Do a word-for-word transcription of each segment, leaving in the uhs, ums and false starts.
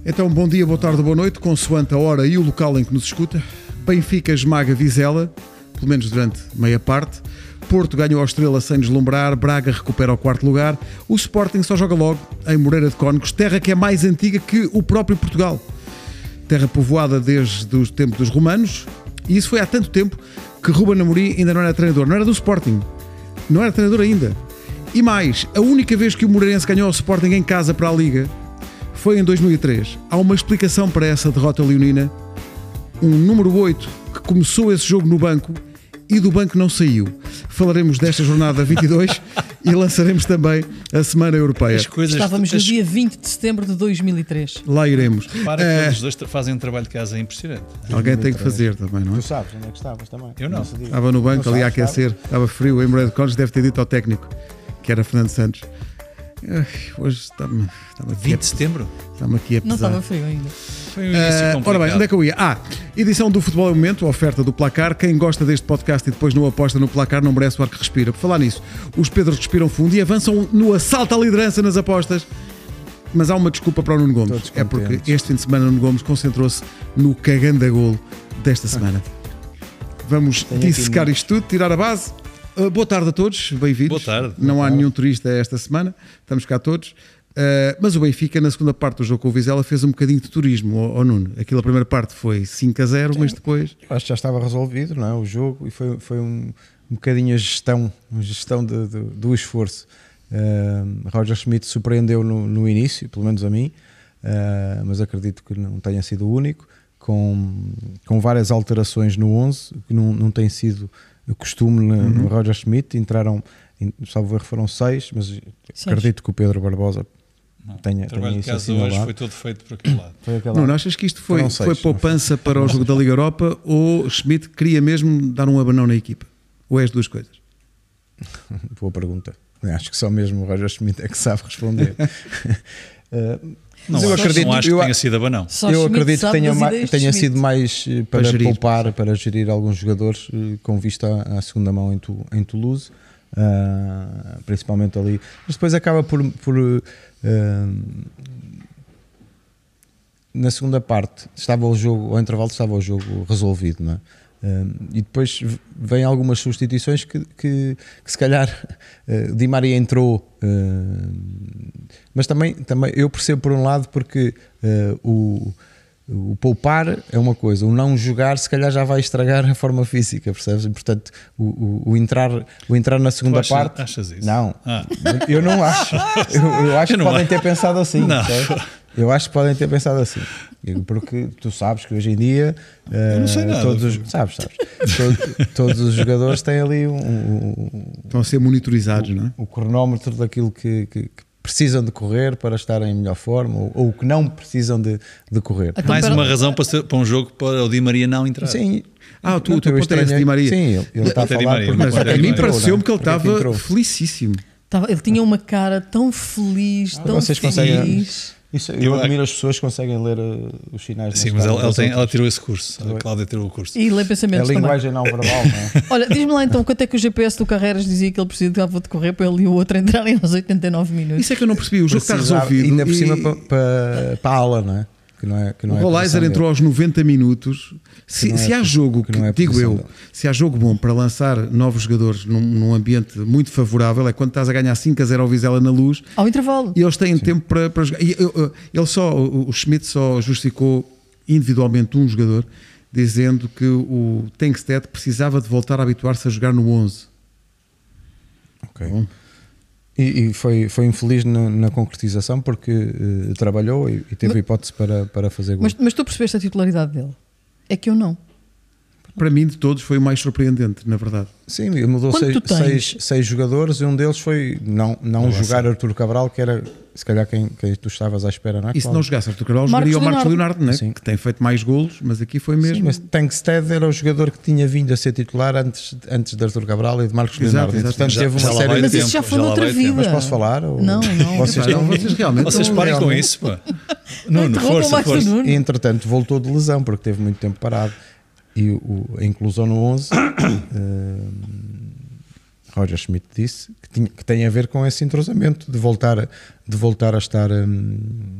Então, bom dia, boa tarde, boa noite, consoante a hora e o local em que nos escuta. Benfica esmaga Vizela, pelo menos durante meia parte. Porto ganhou ao Estrela sem deslumbrar. Braga recupera o quarto lugar. O Sporting só joga logo em Moreira de Cónicos, terra que é mais antiga que o próprio Portugal. Terra povoada desde o tempo dos romanos. E isso foi há tanto tempo que Ruben Amorim ainda não era treinador. Não era do Sporting. Não era treinador ainda. E mais, a única vez que o Moreirense ganhou ao Sporting em casa para a Liga foi em dois mil e três. Há uma explicação para essa derrota leonina. Um número oito que começou esse jogo no banco e do banco não saiu. Falaremos desta jornada vinte e dois e lançaremos também a Semana Europeia. As coisas, Estávamos as... no dia vinte de setembro de dois mil e três. Lá iremos. Para que uh... os dois fazem um trabalho de casa impressionante. Alguém tem que fazer também, não é? Tu sabes onde é que estavas também? Eu não. Estava no banco ali a aquecer, estava frio. Em Moreira de Cónicos deve ter dito ao técnico, que era Fernando Santos. Hoje está-me está vinte de setembro? Está-me aqui a pesar. Não estava frio ainda. Foi um início complicado. Uh, ora bem, onde é que eu ia? Ah, edição do Futebol é o Momento, oferta do Placar. Quem gosta deste podcast e depois não aposta no Placar não merece o ar que respira. Por falar nisso, os Pedros respiram fundo e avançam no assalto à liderança nas apostas. Mas há uma desculpa para o Nuno Gomes. É porque este fim de semana o Nuno Gomes concentrou-se no cagando a golo desta semana. Vamos dissecar isto tudo, tirar a base. Uh, boa tarde a todos, bem-vindos. Boa tarde. Não boa há tarde. nenhum turista esta semana, estamos cá todos. Uh, mas o Benfica, na segunda parte do jogo com o Vizela, fez um bocadinho de turismo ao, ao Nuno. Aquilo, a primeira parte foi cinco a zero, sim, mas depois... Acho que já estava resolvido, não é? O jogo, e foi, foi um, um bocadinho a gestão, a gestão de, de, do esforço. Uh, Roger Schmidt surpreendeu no, no início, pelo menos a mim, uh, mas acredito que não tenha sido o único, com, com várias alterações no onze, que não, não tem sido costume no, uhum. no Roger Schmidt. Entraram, salvo erro, foram seis, mas seis. Acredito que o Pedro Barbosa não, tenha, o trabalho tenha de casa assinalado. hoje foi todo feito por aquele lado. Foi aquele não, lado. não achas que isto foi, seis, foi poupança foi. para o jogo da Liga Europa ou Schmidt queria mesmo dar um abanão na equipa? Ou é as duas coisas? Boa pergunta. Acho que só mesmo o Roger Schmidt é que sabe responder. uh, Não, eu acho, acredito, não acho eu, que tenha sido abanão. Só eu Schmidt acredito que tenha, ma, tenha sido mais para, para gerir, poupar, para gerir alguns jogadores com vista à, à segunda mão em, tu, em Toulouse, uh, principalmente ali. Mas depois acaba por, por uh, na segunda parte estava o jogo, ao intervalo estava o jogo resolvido, não é? Uh, e depois vem algumas substituições que, que, que se calhar uh, Di Maria entrou, uh, mas também, também eu percebo por um lado porque uh, o, o poupar é uma coisa, o não jogar se calhar já vai estragar a forma física, percebes? E, portanto o, o, o, entrar, o entrar na segunda achas, parte achas isso? Não, ah. eu não acho eu, eu acho eu que podem acho. ter pensado assim, não. Eu acho que podem ter pensado assim, porque tu sabes que hoje em dia eu não sei nada, todos os, sabes, sabes, todos, todos os jogadores têm ali um, um, estão a ser monitorizados, o, não é? O cronómetro daquilo que, que, que precisam de correr para estarem em melhor forma ou, ou que não precisam de, de correr. Então, mais para... uma razão para, ser, para um jogo para o Di Maria não entrar. Sim. Ah, tu, tu apontaste Di Maria. Sim, ele, ele está a falar Maria, porque, mas porque a mim entrou, pareceu-me que ele Porque estava felicíssimo. Tava, ele tinha uma cara tão feliz, ah, tão vocês feliz. Conseguem, isso, eu, eu admiro as pessoas que conseguem ler uh, os sinais. Sim, mas ela, ela, tem, ela tirou esse curso. A Cláudia tirou o curso. E lê pensamentos é a linguagem também. não verbal, não é? Olha, diz-me lá então, quanto é que o G P S do Carreiras dizia que ele precisava de correr para ele e o outro entrarem aos oitenta e nove minutos? Isso é que eu não percebi, o jogo está resolvido. Ainda por e... cima para, para, para a ala, não é? Que não é, que não o é Rolaiser entrou aos noventa minutos. Se, é, se há jogo, que é digo eu, dele. se há jogo bom para lançar novos jogadores num, num ambiente muito favorável, é quando estás a ganhar cinco a zero ao Vizela na Luz. Ao intervalo. E eles têm Sim. tempo para, para jogar. E, ele só, o Schmidt só justificou individualmente um jogador, dizendo que o Tankstead precisava de voltar a habituar-se a jogar no onze. Ok. Bom. E, e foi, foi infeliz na, na concretização porque uh, trabalhou e, e teve mas, hipótese para, para fazer gol. Mas, mas tu percebeste a titularidade dele? É que eu não. Para mim, de todos, foi o mais surpreendente, na verdade. Sim, mudou seis, seis, seis jogadores e um deles foi não, não Nossa. jogar Artur Cabral, que era se calhar quem, quem tu estavas à espera, não é? E se não jogasse Artur Cabral, jogaria o Marcos Leonardo, não é? Que tem feito mais golos, mas aqui foi mesmo. Sim, mas Tankstead era o jogador que tinha vindo a ser titular antes, antes de Artur Cabral e de Marcos exato, Leonardo. Exato, Portanto, já, teve uma já série de Mas tempo. isso já foi já noutra vida. Mas posso falar? Ou... Não, não. Vocês, Epá, não, vocês realmente vocês parem com isso, pá. Nuno, força, força. E entretanto voltou de lesão porque teve muito tempo parado. E o, a inclusão no onze, uh, Roger Schmidt disse que, tinha, que tem a ver com esse entrosamento, de voltar, de voltar a estar um,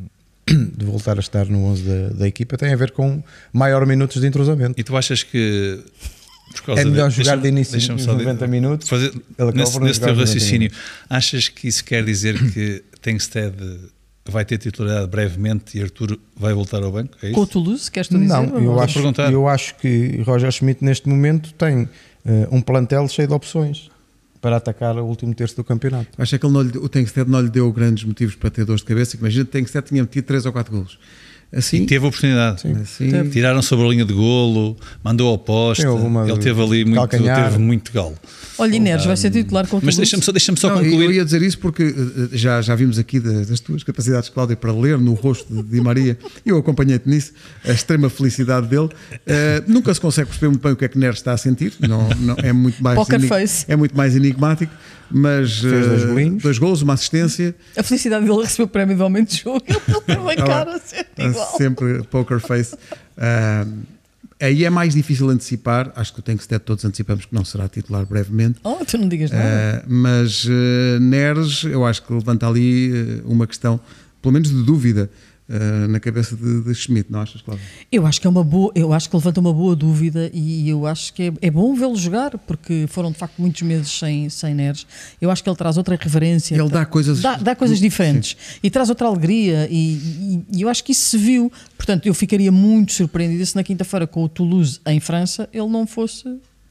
de voltar a estar no onze da, da equipa tem a ver com maior minutos de entrosamento. E tu achas que por causa É melhor de, jogar de início nos noventa de, minutos. Fazer, nesse nesse teu raciocínio, achas que isso quer dizer que Tengsted vai ter titularidade brevemente e Arthur vai voltar ao banco? É isso? Com o Toulouse, queres tu dizer? Não, eu acho, eu acho que Roger Schmidt neste momento tem uh, um plantel cheio de opções para atacar o último terço do campeonato. Acho que ele não lhe, o Tengsted não lhe deu grandes motivos para ter dores de cabeça. Imagina que o Tengsted tinha metido três ou quatro golos. Assim, e teve a oportunidade. Assim, tiraram sobre a linha de golo, mandou ao poste. Ele teve ali muito, teve muito galo. Olha, Inês, vai ser titular com o Mas deixa-me só, deixa só não, concluir. Eu ia dizer isso porque já, já vimos aqui das, das tuas capacidades, Cláudia, para ler no rosto de Di Maria. Eu acompanhei-te nisso, a extrema felicidade dele. Uh, nunca se consegue perceber muito bem o que é que Neres está a sentir. Não, não, é, muito mais Poker face. é muito mais enigmático. Mas fez dois, uh, dois golos, uma assistência. A felicidade dele recebeu o prémio de aumento de jogo. Ele tem uma cara a ser igual. Sempre poker face. Uh, aí é mais difícil antecipar. Acho que o Tengsted todos antecipamos que não será titular brevemente. Oh, tu não digas nada. Uh, mas uh, Neres, eu acho que levanta ali uh, uma questão, pelo menos de dúvida, uh, na cabeça de, de Schmidt, não achas, Cláudio? Eu acho que é uma boa, eu acho que levanta uma boa dúvida e eu acho que é, é bom vê-lo jogar, porque foram de facto muitos meses sem, sem Neres. Eu acho que ele traz outra reverência. Ele dá coisas, dá, dá coisas diferentes. Sim. E traz outra alegria e, e, e eu acho que isso se viu. Portanto, eu ficaria muito surpreendida se na quinta-feira com o Toulouse em França ele não fosse...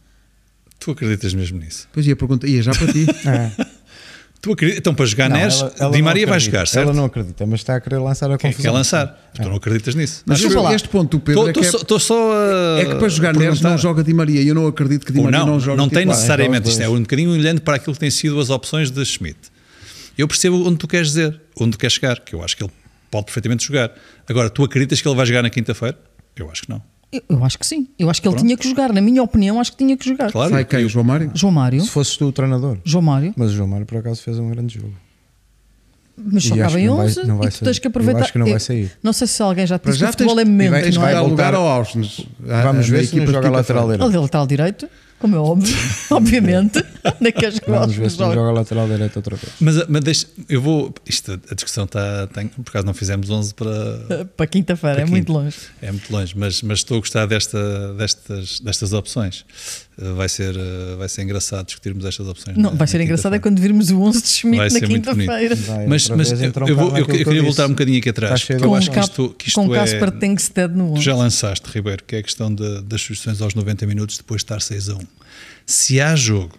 Tu acreditas mesmo nisso? Pois ia perguntar, ia já para ti. é. Tu acredita? Então, para jogar Neres, Di Maria vai jogar, certo? Ela não acredita, mas está a querer lançar a Quem confusão. quer lançar? É. Tu não acreditas nisso? Mas eu, eu, este ponto do Pedro tô, é, que tô, é, só a é que para jogar Neres não joga Di Maria. Eu não acredito que Di Maria não, não joga. Não tem titular. necessariamente. Isto é um bocadinho olhando para aquilo que têm sido as opções de Schmidt. Eu percebo onde tu queres dizer, onde tu queres chegar, que eu acho que ele pode perfeitamente jogar. Agora, tu acreditas que ele vai jogar na quinta-feira? Eu acho que não. Eu, eu acho que sim. Eu acho que ele Pronto. tinha que jogar. Na minha opinião, acho que tinha que jogar. Claro. Sai quem? O João Mário? João Mário. Se fosses tu o treinador. João Mário. Mas o João Mário, por acaso, fez um grande jogo. Mas só acaba em onze não vai e tu tens que aproveitar. Eu acho que não vai sair. Não sei se alguém já te disse já que o futebol é momento. Tens não que é? dar lugar ao Ausnes. Vamos ver se não joga lateral direito. Ele é lateral direito, como é óbvio, obviamente. Onde é que és que Vamos ver se não joga lateral direito outra vez. Mas, mas deixa, eu vou. Isto, a discussão está. Tem, por acaso não fizemos onze para. Para quinta-feira, é quinta. muito longe. É muito longe, mas, mas estou a gostar desta, destas, destas opções. Vai ser, vai ser engraçado discutirmos estas opções. Não, na, vai ser engraçado é quando virmos o onze de Schmidt na quinta-feira. Mas, mas eu, eu, vou, eu, eu queria voltar um bocadinho aqui atrás. Com eu acho que isto, que isto com é, Casper Tengsted no onze. Já lançaste, Ribeiro, que é a questão de, das sugestões aos noventa minutos depois de estar seis a um. Se há jogo,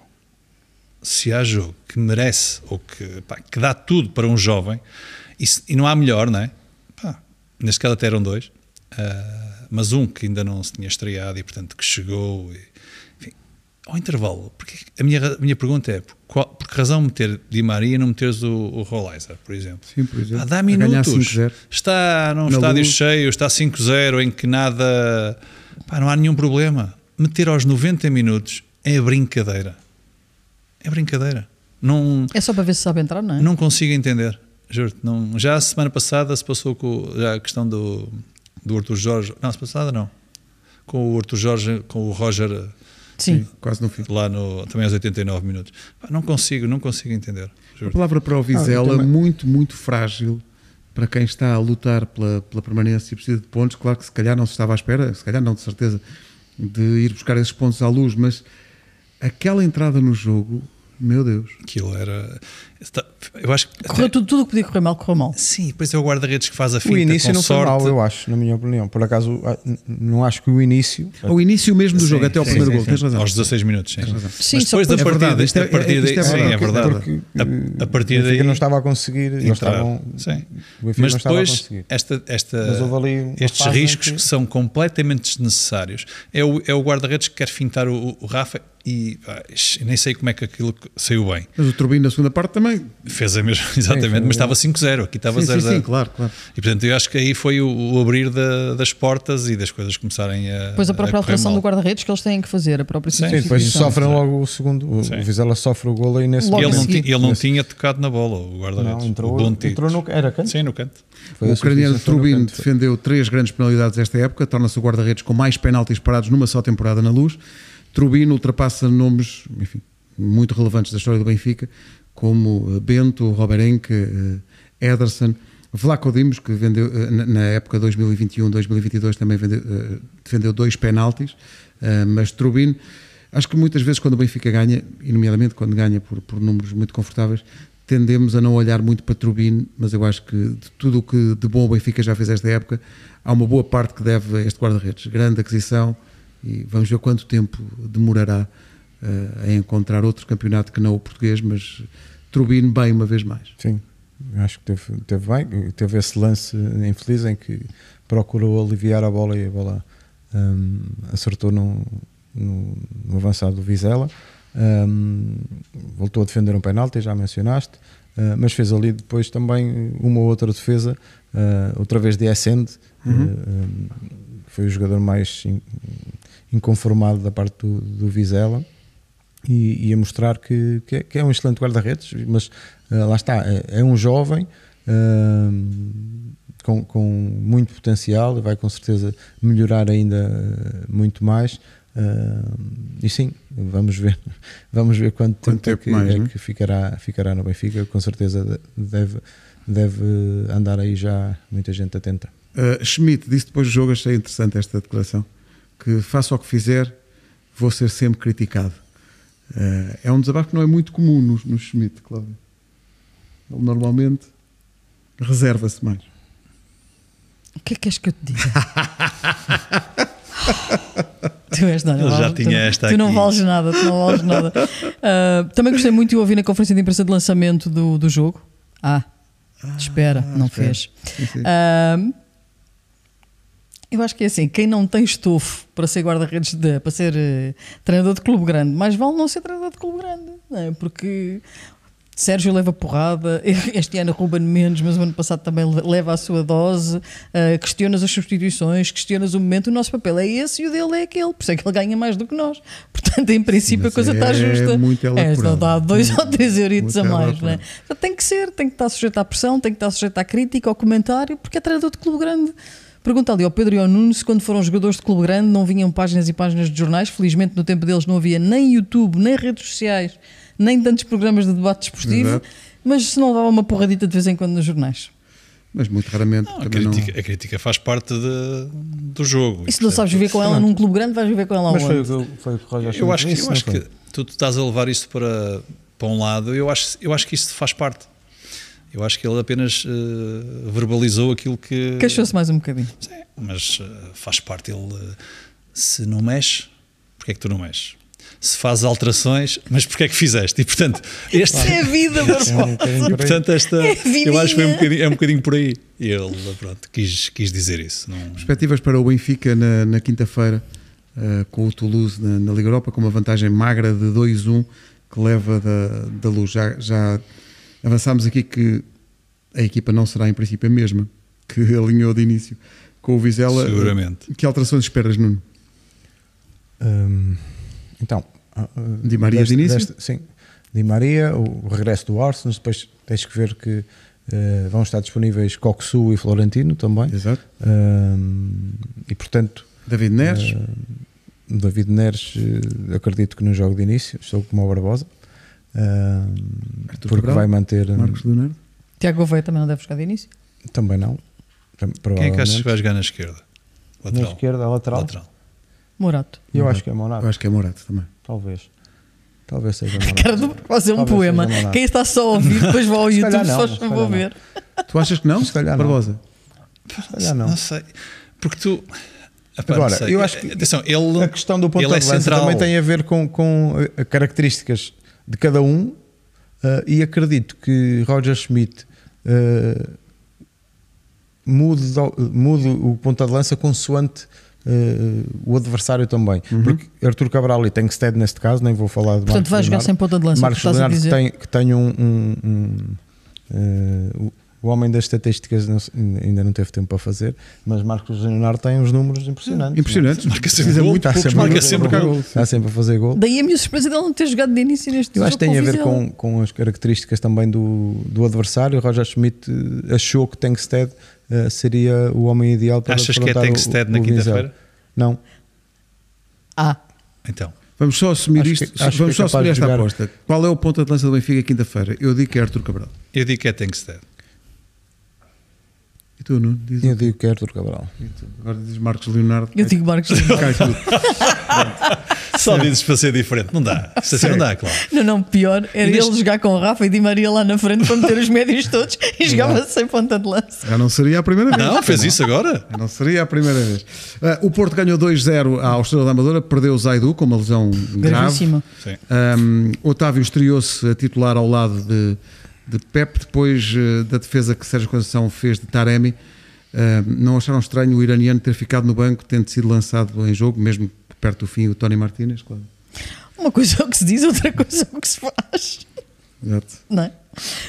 se há jogo que merece ou que, pá, que dá tudo para um jovem, e, se, e não há melhor, não é? Pá, neste caso até eram dois, uh, mas um que ainda não se tinha estreado e portanto que chegou, e, enfim, ao intervalo, porque a minha, a minha pergunta é, por, qual, por que razão meter Di Maria e não meteres o, o Rolaiser, por exemplo? Sim, por exemplo. Ah, dá minutos, está num estádio cheio, está cinco zero, em que nada, pá, não há nenhum problema. Meter aos noventa minutos é brincadeira. É brincadeira. Não, é só para ver se sabe entrar, não é? Não consigo entender. Juro-te. Não, já a semana passada se passou com já a questão do, do Arthur Jorge. Não, a semana passada não. Com o Arthur Jorge, com o Roger. Sim. Sim, quase no fim. Lá no, também aos oitenta e nove minutos. Não consigo, não consigo entender. A palavra para o Vizela, ah, muito, muito frágil para quem está a lutar pela, pela permanência e precisa de pontos. Claro que se calhar não se estava à espera, se calhar não, de certeza, de ir buscar esses pontos à luz, mas aquela entrada no jogo, meu Deus. Aquilo era... Eu acho que correu tudo, tudo que podia correr mal, correu mal. Sim, depois é o guarda-redes que faz a finta. O início com não sorte. foi mal, eu acho, na minha opinião. Por acaso, não acho que o início. O início mesmo do sim, jogo, até ao sim, primeiro sim, gol, sim. Tens razão. Aos dezasseis minutos, sim. sim mas depois da é partida, verdade, isto é, a partir daí, é, sim, é verdade. Porque, a, a partir daí. não estava a conseguir. Eles estavam, sim. Mas depois, esta, esta, mas estes riscos que... que são completamente desnecessários. É o, é o guarda-redes que quer fintar o, o Rafa. E ah, nem sei como é que aquilo saiu bem. Mas o Turbino na segunda parte também fez a mesma, exatamente, sim, mas estava cinco zero, aqui estava zero zero. Sim, sim, claro, claro. E portanto eu acho que aí foi o, o abrir da, das portas e das coisas começarem a. Depois a própria a alteração do guarda-redes que eles têm que fazer, a própria sim, sim, depois sofrem logo o segundo. O, o Vizela sofre o golo aí nesse logo. Ele não, tinha, ele não tinha tocado na bola, o guarda-redes. Não, entrou, o entrou no era canto? Sim, no canto. Foi o ucraniano Turbino defendeu três grandes penalidades esta época, torna-se o guarda-redes com mais penaltis parados numa só temporada na Luz. Turbino ultrapassa nomes, enfim, muito relevantes da história do Benfica, como Bento, Robert Enke, Ederson, Vlaco Dimos, que vendeu na, na época dois mil e vinte e um, dois mil e vinte e dois também vendeu, uh, defendeu dois penaltis, uh, mas Trubin, acho que muitas vezes quando o Benfica ganha, e nomeadamente quando ganha por, por números muito confortáveis, tendemos a não olhar muito para Trubin, mas eu acho que de tudo o que de bom o Benfica já fez esta época, há uma boa parte que deve a este guarda-redes. Grande aquisição, e vamos ver quanto tempo demorará uh, a encontrar outro campeonato que não o português, mas Trubin bem uma vez mais. Sim, acho que teve, teve bem, teve esse lance infeliz em que procurou aliviar a bola e a bola um, acertou no, no, no avançado do Vizela. Um, voltou a defender um penalti, já mencionaste, uh, mas fez ali depois também uma ou outra defesa, uh, outra vez de Essende, uhum. uh, um, foi o jogador mais in, inconformado da parte do, do Vizela, e, e a mostrar que, que, é, que é um excelente guarda-redes, mas uh, lá está, é, é um jovem uh, com, com muito potencial e vai com certeza melhorar ainda muito mais. Uh, e sim, vamos ver vamos ver quanto, quanto tempo, tempo é, que, mais, é que ficará, ficará no Benfica. Com certeza deve, deve andar aí já muita gente atenta. uh, Schmidt disse depois do jogo, achei interessante esta declaração, que faça o que fizer, vou ser sempre criticado. Uh, é um desabafo que não é muito comum no, no Schmidt, Cláudio. Ele normalmente reserva-se mais. O que é que queres que eu te diga? Tu és, não, não Ele já vales, tinha tu, esta tu aqui. não vales nada, tu não vales nada. Uh, também gostei muito de ouvir na conferência de imprensa de lançamento do, do jogo. Ah, ah espera, não espera. fez. Sim, sim. Uh, eu acho que é assim, quem não tem estofo para ser guarda-redes, de, para ser uh, treinador de clube grande, mais vale não ser treinador de clube grande, não é? Porque Sérgio leva porrada, este ano Ruben menos, mas o ano passado também leva a sua dose, uh, questionas as substituições, questionas o momento, o nosso papel é esse e o dele é aquele, por isso é que ele ganha mais do que nós. Portanto, em princípio, mas a coisa é está justa. Muito é, não dá dois muito, ou três euritos a mais, não é? Então, tem que ser, tem que estar sujeito à pressão, tem que estar sujeito à crítica, ao comentário, porque é treinador de clube grande. Pergunta ali ao Pedro e ao Nuno se quando foram jogadores de clube grande não vinham páginas e páginas de jornais. Felizmente no tempo deles não havia nem YouTube, nem redes sociais, nem tantos programas de debate desportivo. Exato. Mas se não dava uma porradita de vez em quando nos jornais. Mas muito raramente. Não, a, crítica, não... a crítica faz parte de, do jogo. E se não sabes viver com ela num clube grande, vais viver com ela mas onde? Foi, foi o que Roger eu acho que, disse, eu acho que tu, tu estás a levar isto para, para um lado. Eu acho, eu acho que isso faz parte. Eu acho que ele apenas uh, verbalizou aquilo que... Queixou-se mais um bocadinho. Sim, mas uh, faz parte. Ele, uh, se não mexe, porque é que tu não mexes? Se faz alterações, mas porque é que fizeste? E portanto, este... é a vida, Barbosa. E portanto, esta, é eu acho que foi um bocadinho, é um bocadinho por aí. E ele, pronto, quis, quis dizer isso. Não... Perspectivas para o Benfica na, na quinta-feira, uh, com o Toulouse na, na Liga Europa, com uma vantagem magra de dois a um que leva da, da Luz. Já, já avançámos aqui que a equipa não será em princípio a mesma que alinhou de início com o Vizela. Seguramente. Que alterações esperas, Nuno? Hum, então, Di Maria deste, de início? Deste, sim, Di Maria, o regresso do Arsenal, depois tens que ver que uh, vão estar disponíveis Coxu e Florentino também. Exato. Hum, e portanto, David Neres. Uh, David Neres, uh, acredito que no jogo de início, estou como o Barbosa. Uh, porque Cabral, vai manter Marcos Leonardo. Tiago Gouveia também não deve jogar de início? Também não. Quem é que achas que vai jogar na esquerda? Lateral. Na esquerda, lateral. lateral. Morato. Eu Morato. acho que é Morato. Eu acho que é Morato também. Talvez. Talvez seja Morato. Cara do fazer um poema. Quem está só a ouvir, depois vai ao YouTube, só vou ver. Tu achas que não? Se calhar Barbosa. Se calhar não. Não sei. Porque tu. Agora, sei. eu acho que Atenção, ele, a questão do ponto ele de lança é central. também tem a ver com, com características de cada um, uh, e acredito que Roger Schmidt uh, mude, mude o ponto de lança consoante uh, o adversário também. Uhum. Porque Artur Cabral e Tengsted neste caso, nem vou falar de Portanto, Marcos vai jogar Leonardo. sem ponta de lança. Marcos Leonardo que tem, que tem um, um, um uh, o homem das estatísticas não, ainda não teve tempo para fazer, mas Marcos Leonardo tem uns números impressionantes. Impressionantes. Não? Marca sempre gol. Está sempre, marca sempre gol. Está sempre a fazer gol. Daí a minha surpresa dele não ter jogado de início neste Eu jogo. acho que tem a ver com, com as características também do, do adversário. Roger Schmidt achou que Tengsted uh, seria o homem ideal para Achas que é Tengsted na quinta-feira? Não. Ah. Então. Vamos só assumir acho isto. Que, acho vamos que é só assumir esta jogar. aposta. Qual é o ponto de lança do Benfica quinta-feira? Eu digo que é Artur Cabral. Eu digo que é Tengsted. tu, não? Diz Eu digo que é Artur Cabral. e tu. Agora diz Marcos Leonardo. Eu digo Marcos Leonardo. Cai tudo. Só dizes para ser diferente. Não dá. Isso assim não dá, claro. Não, não, pior era E neste- ele jogar com o Rafa e Di Maria lá na frente para meter os médios todos e jogava sem ponta de lança. Já não seria a primeira vez. Não, fez isso agora. Não seria a primeira vez. Uh, o Porto ganhou dois zero à Estrela da Amadora, perdeu o Zaidu com uma lesão grave. Gravíssima. Sim. Um, Otávio estreou-se a titular ao lado de, de Pep, depois uh, da defesa que Sérgio Conceição fez de Taremi. Uh, não acharam estranho o iraniano ter ficado no banco, tendo sido lançado em jogo, mesmo perto do fim, o Tony Martínez, claro. Uma coisa é o que se diz, outra coisa é o que se faz. Exato. Não é?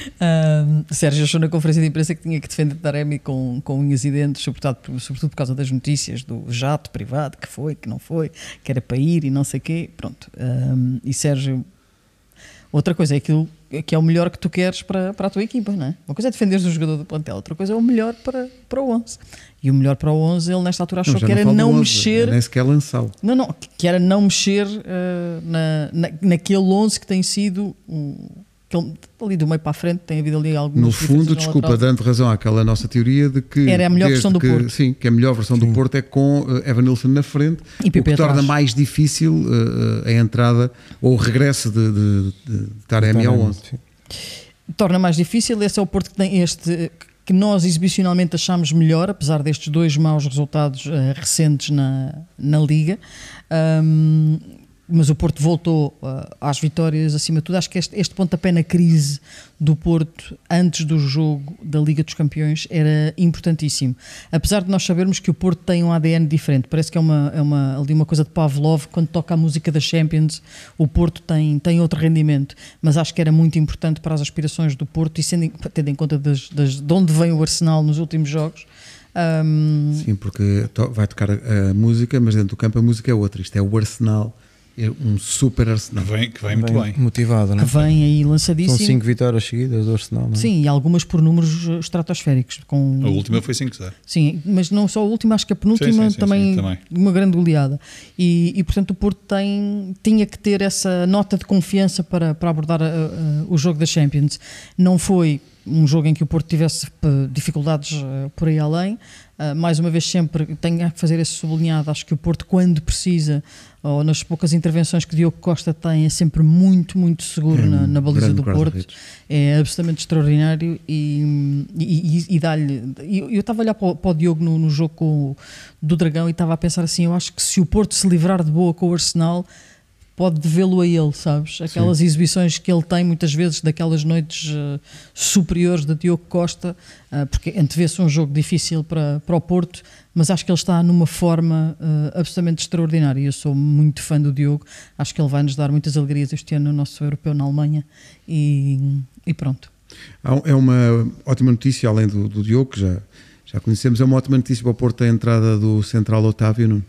Um, Sérgio achou na conferência de imprensa que tinha que defender Taremi com, com unhas e dentes, sobretudo, sobretudo por causa das notícias do jato privado, que foi, que não foi, que era para ir e não sei o quê. Pronto. Um, e Sérgio, outra coisa é aquilo que é o melhor que tu queres para, para a tua equipa, não é? Uma coisa é defenderes o jogador do plantel, outra coisa é o melhor para, para o onze. E o melhor para o onze, ele nesta altura achou Não, já que era falo do não onze, mexer. nem sequer lançá-lo. Não, não, que era não mexer uh, na, na, naquele onze que tem sido um, aquele, ali do meio para a frente, tem havido ali algumas No diferenças fundo, na desculpa, lateral. dando razão àquela nossa teoria de que Era a melhor desde versão do que- Porto. Sim, que a melhor versão do Porto é com uh, Evanilson na frente, E o que Pepe torna atrás. mais difícil uh, uh, a entrada ou o regresso de, de, de Taremi ao onze. Sim. Torna mais difícil. Esse é o Porto que tem este que nós exibicionalmente achamos melhor, apesar destes dois maus resultados uh, recentes na, na Liga. Um, mas o Porto voltou uh, às vitórias acima de tudo. Acho que este, este pontapé na crise do Porto antes do jogo da Liga dos Campeões era importantíssimo. Apesar de nós sabermos que o Porto tem um A D N diferente, parece que é uma, é uma, ali uma coisa de Pavlov, quando toca a música da Champions, o Porto tem, tem outro rendimento, mas acho que era muito importante para as aspirações do Porto e sendo, tendo em conta das, das, de onde vem o Arsenal nos últimos jogos. Um, Sim, porque to- vai tocar a, a música, mas dentro do campo a música é outra. Isto é o Arsenal, é um super Arsenal. Que vem, que vem muito bem. Motivado, não que é? vem aí São lançadíssimo. cinco vitórias seguidas do Arsenal, não é? Sim, e algumas por números uh, estratosféricos. Com, A última foi cinco zero. Sim, mas não só a última, acho que a penúltima Sim, sim, sim, também, sim, também. uma grande goleada. E, e portanto o Porto tem, tinha que ter essa nota de confiança para, para abordar a- a- o jogo da Champions. Não foi um jogo em que o Porto tivesse eh, dificuldades eh, por aí além. Uh, mais uma vez sempre tenho que fazer esse sublinhado. Acho que o Porto, quando precisa, ou nas poucas intervenções que Diogo Costa tem, é sempre muito, muito seguro É na, um na baliza grande do Porto. guarda-redes. É absolutamente extraordinário e, e, e- e dá-lhe. Eu eu estava a olhar para o, para o Diogo no, no jogo com o- do Dragão e estava a pensar assim: eu acho que se o Porto se livrar de boa com o Arsenal, pode devê-lo a ele, sabes? Aquelas Sim. exibições que ele tem muitas vezes, daquelas noites uh, superiores de Diogo Costa, uh, porque antevê-se um jogo difícil para, para o Porto, mas acho que ele está numa forma uh, absolutamente extraordinária. Eu sou muito fã do Diogo, acho que ele vai nos dar muitas alegrias este ano no nosso europeu na Alemanha e, e pronto. Há um- É uma ótima notícia, além do, do Diogo, que já, já conhecemos, é uma ótima notícia para o Porto a entrada do central Otávio, não?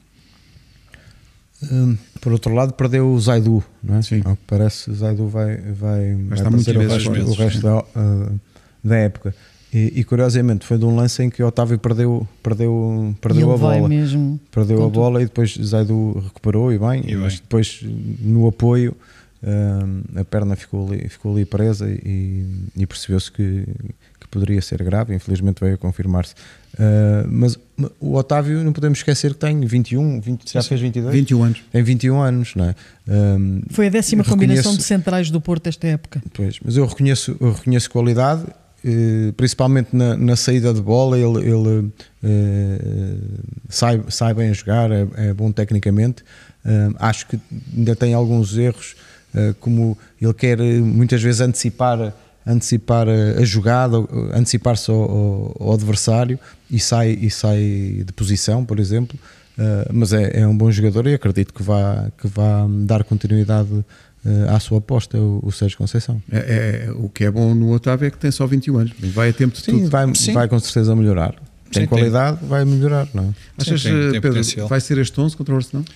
Hum, por outro lado, perdeu o Zaidu, não é? Sim. Ao que parece, o Zaidu vai, vai, vai estar aparecer muitas o vezes resto, meses, o resto da, ah, da época. E, e curiosamente, foi de um lance em que o Otávio perdeu, perdeu, e perdeu ele a vai bola. mesmo. Perdeu com a tudo. bola e depois Zaidu recuperou e bem, E mas bem. depois no apoio hum, a perna ficou ali, ficou ali presa e, e percebeu-se que, que poderia ser grave. Infelizmente veio a confirmar-se. Uh, mas o Otávio não podemos esquecer que tem vinte e um, vinte, já fez vinte e dois? vinte e um anos. Tem vinte e um anos, não é? Um, Foi a décima eu combinação reconheço- de centrais do Porto esta época. Pois, mas eu reconheço, eu reconheço qualidade, eh, principalmente na, na saída de bola. Ele, ele eh, sai, sai bem a jogar, é, é bom tecnicamente. Eh, acho que ainda tem alguns erros, eh, como ele quer eh, muitas vezes antecipar, antecipar a, a jogada, antecipar-se ao, ao, ao adversário e sai, e sai de posição, por exemplo. Uh, mas é, é um bom jogador e acredito que vá, que vá dar continuidade uh, à sua aposta, o, o Sérgio Conceição. É, é- o que é bom no Otávio é que tem só vinte e um anos. Vai a tempo de Sim, tudo. vai, Sim. vai com certeza melhorar. Tem Sim, qualidade, vai melhorar, não é? Achas, Sim, tem- eh, tem Pedro, potencial. vai ser este onze contra o Arsenal?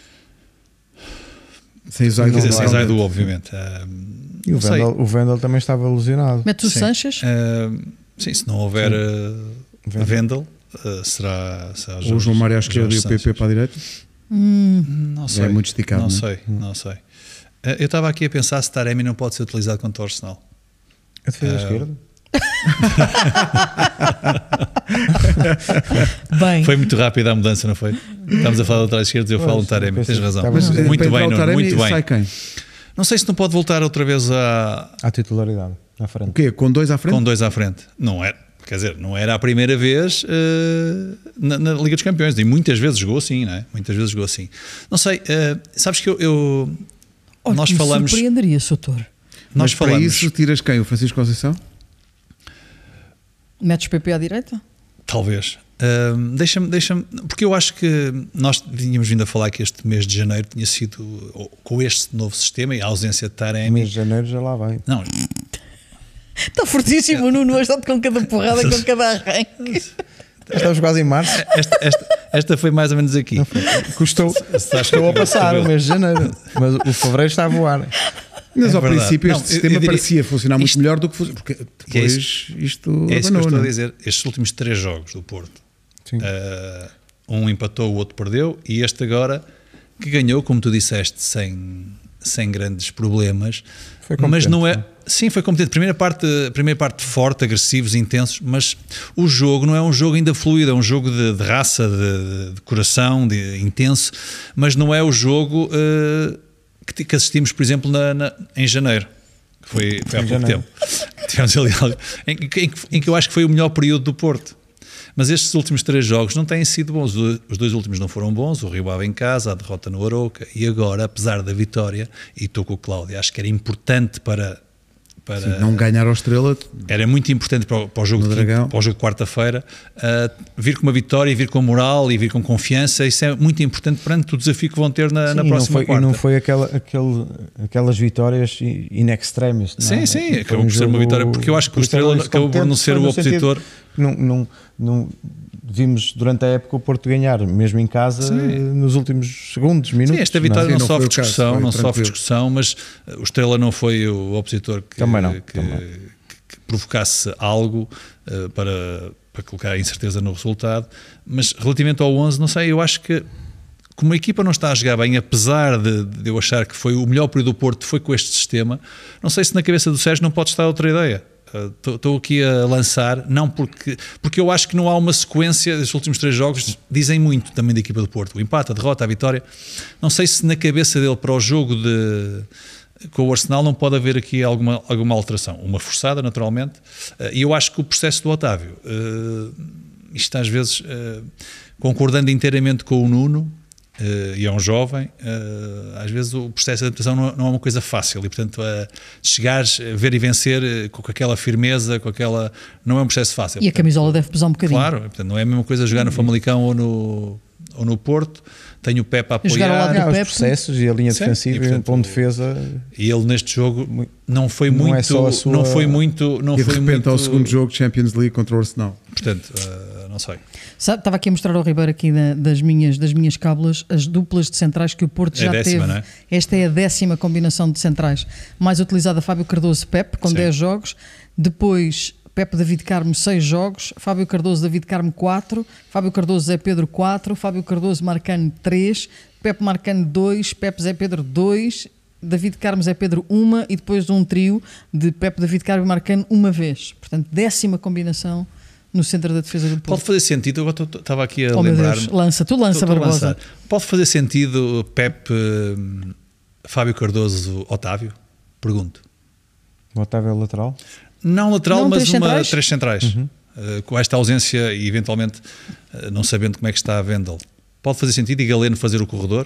Sem o Zaidu, Quer dizer, sem não, Zaidu, obviamente. Ah, E o não sei. Vendel, o Vendel também estava lesionado. Mete o Sim. Sanches? Ah, sim, se não houver ah, Vendel. Vendel, ah, será, será Ou o João Mário à esquerda e o P P Sanches. para a direita? Hum, Não Já é sei. muito esticado, Não não é? sei, não sei. Ah, eu estava aqui a pensar se Taremi não pode ser utilizado contra o Arsenal. A defesa Ah, esquerda? Bem, Foi muito rápida a mudança, não foi? Estamos a falar do lateral esquerdo e eu falo no Taremi. pensei Tens que razão. estava- Mas, Muito eh, Muito para entrar bem, o Nuno, Taremi, muito bem. sai quem? Não sei se não pode voltar outra vez a, À titularidade, à frente. O quê? Com dois à frente? com dois à frente. Não é, quer dizer, não era a primeira vez uh, na, na Liga dos Campeões, e muitas vezes jogou assim, não é? Muitas vezes jogou assim. Não sei, uh, sabes que eu, eu olha, nós me falamos, surpreenderia, Soutor. nós Mas para falamos, isso tiras quem? O Francisco Conceição? Metes P P à direita? talvez. Uh, deixa-me, deixa-me, porque eu acho que nós tínhamos vindo a falar que este mês de janeiro tinha sido, ou, com este novo sistema e a ausência de Em Taremi. mês de janeiro já lá vai. Não, Está fortíssimo o Nuno, hoje está com cada porrada, com cada arranque. Já estamos quase em março. esta, esta, esta foi mais ou menos aqui. Custou, custou a passar o mês de janeiro. Mas o fevereiro está a voar. Mas É ao verdade. princípio este Não, eu- sistema eu diria- parecia funcionar muito isto- melhor do que fosse. Porque depois isto É isso que abanou, eu estou não a é? dizer. Estes últimos três jogos do Porto, Sim. uh, um empatou, o outro perdeu, e este agora que ganhou, como tu disseste, sem, sem grandes problemas. Foi Mas competente, não é. não é? Sim, foi competente. Primeira parte, primeira parte forte, agressivos, intensos, mas o jogo não é um jogo ainda fluido, é um jogo de, de raça, de, de coração, de intenso, mas não é o jogo uh, que, que assistimos, por exemplo, na, na- em janeiro. Que Foi, foi há Em pouco janeiro. tempo. Tivemos ali algo em, que- em que- em que eu acho que foi o melhor período do Porto. Mas estes últimos três jogos não têm sido bons. O- Os dois últimos não foram bons. O Rio Ave em casa, a derrota no Arouca. E agora, apesar da vitória, e estou com o Cláudio, acho que era importante para... para Sim, não ganhar ao Estrela. era muito importante para o, para o jogo, No de, Dragão. quinta- para o jogo de quarta-feira, uh, vir com uma vitória, vir com moral e vir com confiança. Isso é muito importante perante o desafio que vão ter na, Sim, na e não próxima foi, quarta. E não foi aquela, aquele, aquelas vitórias in extremis. não Sim, é? sim, Foi acabou um por ser uma jogo vitória, porque eu acho que o Estrela extremamente acabou por não competente, ser foi o no sentido opositor. que Não, não, não, vimos durante a época o Porto ganhar, mesmo em casa, Sim. nos últimos segundos, minutos. Sim, esta não é? vitória Sim, não, não foi sofre o caso, discussão, foi não sofre tranquilo. discussão, mas uh, o Estrela não foi o opositor que, Também não, que, também. que- que provocasse algo uh, para, para colocar incerteza no resultado. Mas relativamente ao onze, não sei, eu acho que como a equipa não está a jogar bem, apesar de, de eu achar que foi o melhor período do Porto foi com este sistema, não sei se na cabeça do Sérgio não pode estar outra ideia. Estou uh, aqui a lançar, não porque, porque eu acho que não há uma sequência. Estes últimos três jogos dizem muito também da equipa do Porto, o empate, a derrota, a vitória. Não sei se na cabeça dele para o jogo de, com o Arsenal não pode haver aqui alguma, alguma alteração, uma forçada naturalmente, uh, e eu acho que o processo do Otávio, uh, isto às vezes uh, concordando inteiramente com o Nuno, Uh, e é um jovem, uh, às vezes o processo de adaptação não, não é uma coisa fácil e portanto uh, chegares, uh, ver e vencer uh, com aquela firmeza, com aquela, não é um processo fácil. E a Portanto, camisola deve pesar um bocadinho. claro, portanto, não é a mesma coisa jogar no Famalicão ou no, ou no Porto. Tenho o Pepe a Jogar ao lado apoiar do Ah, os Pepe. processos e a linha Sim, defensiva e, e, portanto, um ponto de defesa. e ele neste jogo não foi Não é muito, só a sua- não foi muito, não E de foi repente muito, ao segundo jogo Champions League contra o Arsenal. portanto, uh, não sei. Sabe, estava aqui a mostrar ao Ribeiro aqui da- das, minhas, das minhas cábulas as duplas de centrais que o Porto É a já décima, teve. não é? Esta é a décima combinação de centrais. Mais utilizada Fábio Cardoso Pepe, com Sim. dez jogos. Depois Pepe David Carmo seis jogos. Fábio Cardoso David Carmo quatro. Fábio Cardoso Zé Pedro quatro. Fábio Cardoso Marcano três. Pepe Marcano dois. Pepe Zé Pedro dois. David Carmo Zé Pedro uma. E depois um trio de Pepe David Carmo e Marcano uma vez. Portanto, décima combinação no centro da defesa do Porto. Pode fazer sentido, eu tô- estava aqui a Oh meu lembrar-me. Deus, lança, tu lança, Estou- estou a Barbosa. lançar. Pode fazer sentido Pepe, hum, Fábio Cardoso, Otávio? Pergunto. O Otávio é lateral. Não lateral, Não, mas três uma centrais? três centrais. Uh, com esta ausência e eventualmente uh, não sabendo como é que está a Vendel. Pode fazer sentido e Galeno fazer o corredor?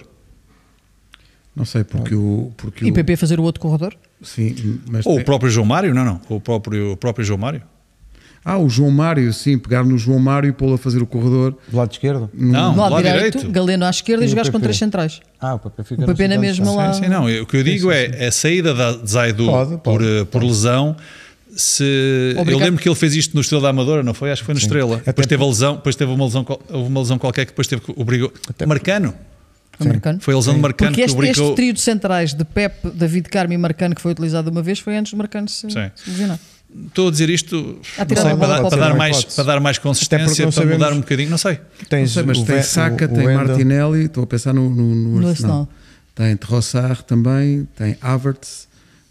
Não sei, porque o. Porque E o P P fazer o outro corredor? sim, mas Ou tem- o próprio João Mário? Não, não. O próprio, o próprio João Mário? Ah, o João Mário, sim, pegar no João Mário e pô-lo a fazer o corredor. Do lado esquerdo. Não, No lado do lado direito, direito. Galeno à esquerda e E o jogares com P P? três centrais. Ah, o P P fica O P P no na centro. mesma lá. Sim, sim, não. O que eu digo é a saída da Zaidu Pode, por, pode, uh, por pode. lesão. Se, eu Obrigado. lembro que ele fez isto no Estrela da Amadora, não foi? Acho que foi no Estrela. Até Depois teve por- a lesão, depois teve uma lesão, qual- houve uma lesão qualquer que depois teve que obrigou. Até- Marcano. Americano. Foi a lesão de Marcano Porque que este, obrigou. este trio de centrais de Pepe, David Carmo e Marcano que foi utilizado uma vez foi antes de Marcano se, Sim. se lesionar. Estou a dizer isto A não tirar sei, a para, bola dar, para o para, dar pé. mais, Hipótese. para dar mais Até porque consistência, não para mudar sabemos- um bocadinho, não sei. Não Tens sei, mas o tem Ve- Saka, o- o tem Wendel. Martinelli, estou a pensar no, no, no No Arsenal. Arsenal. Tem Trossard também, tem Havertz,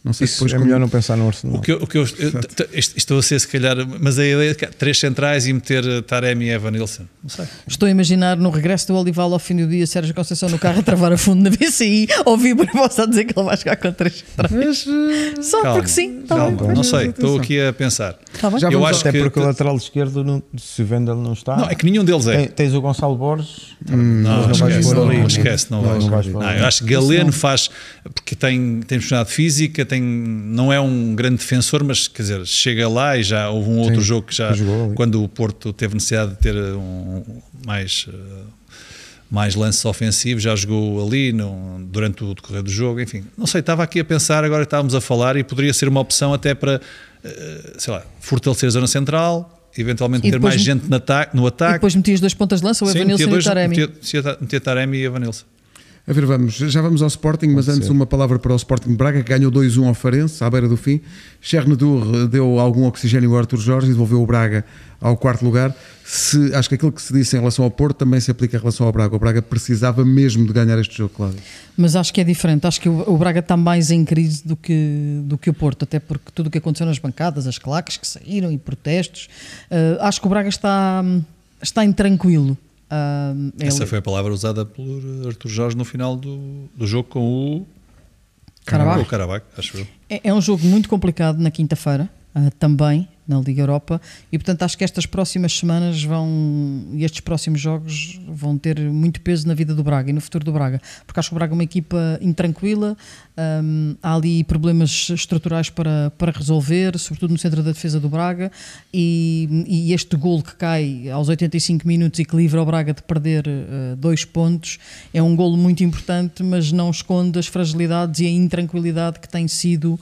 Não sei Isso depois é como... melhor não pensar no Arsenal. O que eu, o que eu, eu t- isto- estou a ser se calhar, mas a ideia de três centrais e meter Taremi e Evanilson, não sei. Estou a imaginar no regresso do Olival ao fim do dia, Sérgio Conceição no carro a travar a fundo na B C I, ouvir por você a dizer que ele vai jogar com três centrais. Mas, eh, Só Calma, porque sim. Tá calma, bem. não sei, atenção. estou aqui a pensar. Tá bem. Já Eu vamos acho Até que porque o lateral esquerdo, não, se o Vendel não está. não, é que nenhum deles é. Tem- tens o Gonçalo Borges. Não, não vais esquece, pôr não, ali, não né? esquece, não, Não, vais. não vais pôr Não, ali. eu acho que Galeno faz, porque tem, tem personalidade física, tem, não é um grande defensor, mas quer dizer, chega lá e já houve um outro Sim, jogo que já, jogou ali. quando o Porto teve necessidade de ter um, mais, uh, mais lances ofensivos, já jogou ali no, durante o decorrer do jogo, enfim, não sei, estava aqui a pensar, agora estávamos a falar e poderia ser uma opção até para, uh, sei lá, fortalecer a zona central, eventualmente E ter depois mais me- gente no ataque, no E ataque. depois metias dois pontas de lança, o Sim, Evanilson metia e o dois- Taremi. metia- metia Taremi e Evanilson. A ver, vamos, já vamos ao Sporting, mas antes ser. uma palavra para o Sporting de Braga, que ganhou dois a um ao Farense, à beira do fim. Chernedur deu algum oxigênio ao Arthur Jorge e devolveu o Braga ao quarto lugar. Se, acho que aquilo que se disse em relação ao Porto também se aplica em relação ao Braga. O Braga precisava mesmo de ganhar este jogo, Cláudio. Mas acho que é diferente. Acho que o, o Braga está mais em crise do que, do que o Porto, até porque tudo o que aconteceu nas bancadas, as claques que saíram e protestos, eh, acho que o Braga está, está intranquilo. Ah, é Essa ali. foi a palavra usada por Arthur Jorge no final do, do jogo com o Carabao. o Carabao, acho eu. É, é um jogo muito complicado na quinta-feira, ah, também na Liga Europa, e portanto acho que estas próximas semanas vão e estes próximos jogos vão ter muito peso na vida do Braga e no futuro do Braga, porque acho que o Braga é uma equipa intranquila, hum, há ali problemas estruturais para, para resolver, sobretudo no centro da defesa do Braga, e, e este golo que cai aos oitenta e cinco minutos e que livra o Braga de perder uh, dois pontos é um golo muito importante, mas não esconde as fragilidades e a intranquilidade que tem sido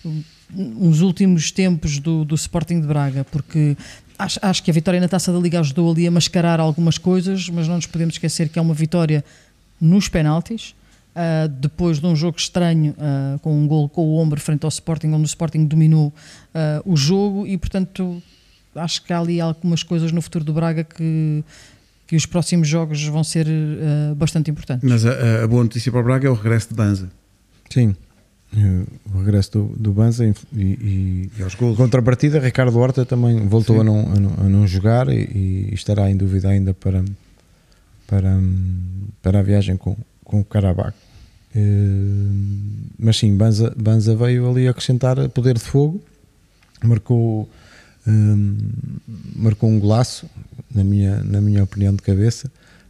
uns últimos tempos do, do Sporting de Braga, porque acho, acho que a vitória na Taça da Liga ajudou ali a mascarar algumas coisas, mas não nos podemos esquecer que é uma vitória nos penaltis, uh, depois de um jogo estranho, uh, com um golo com o ombro frente ao Sporting, onde o Sporting dominou uh, o jogo, e portanto acho que há ali algumas coisas no futuro do Braga que, que os próximos jogos vão ser uh, bastante importantes. Mas a, a boa notícia para o Braga é o regresso de Banza. Sim. O regresso do, do Banza e, e, E aos golos. contrapartida, Ricardo Horta também voltou Sim. a não, a, não, a não jogar e, e estará em dúvida ainda para, para, para a viagem com, com o Carabao. Mas sim, Banza, Banza veio ali acrescentar poder de fogo, marcou, um, marcou um golaço, na minha, na minha opinião de cabeça.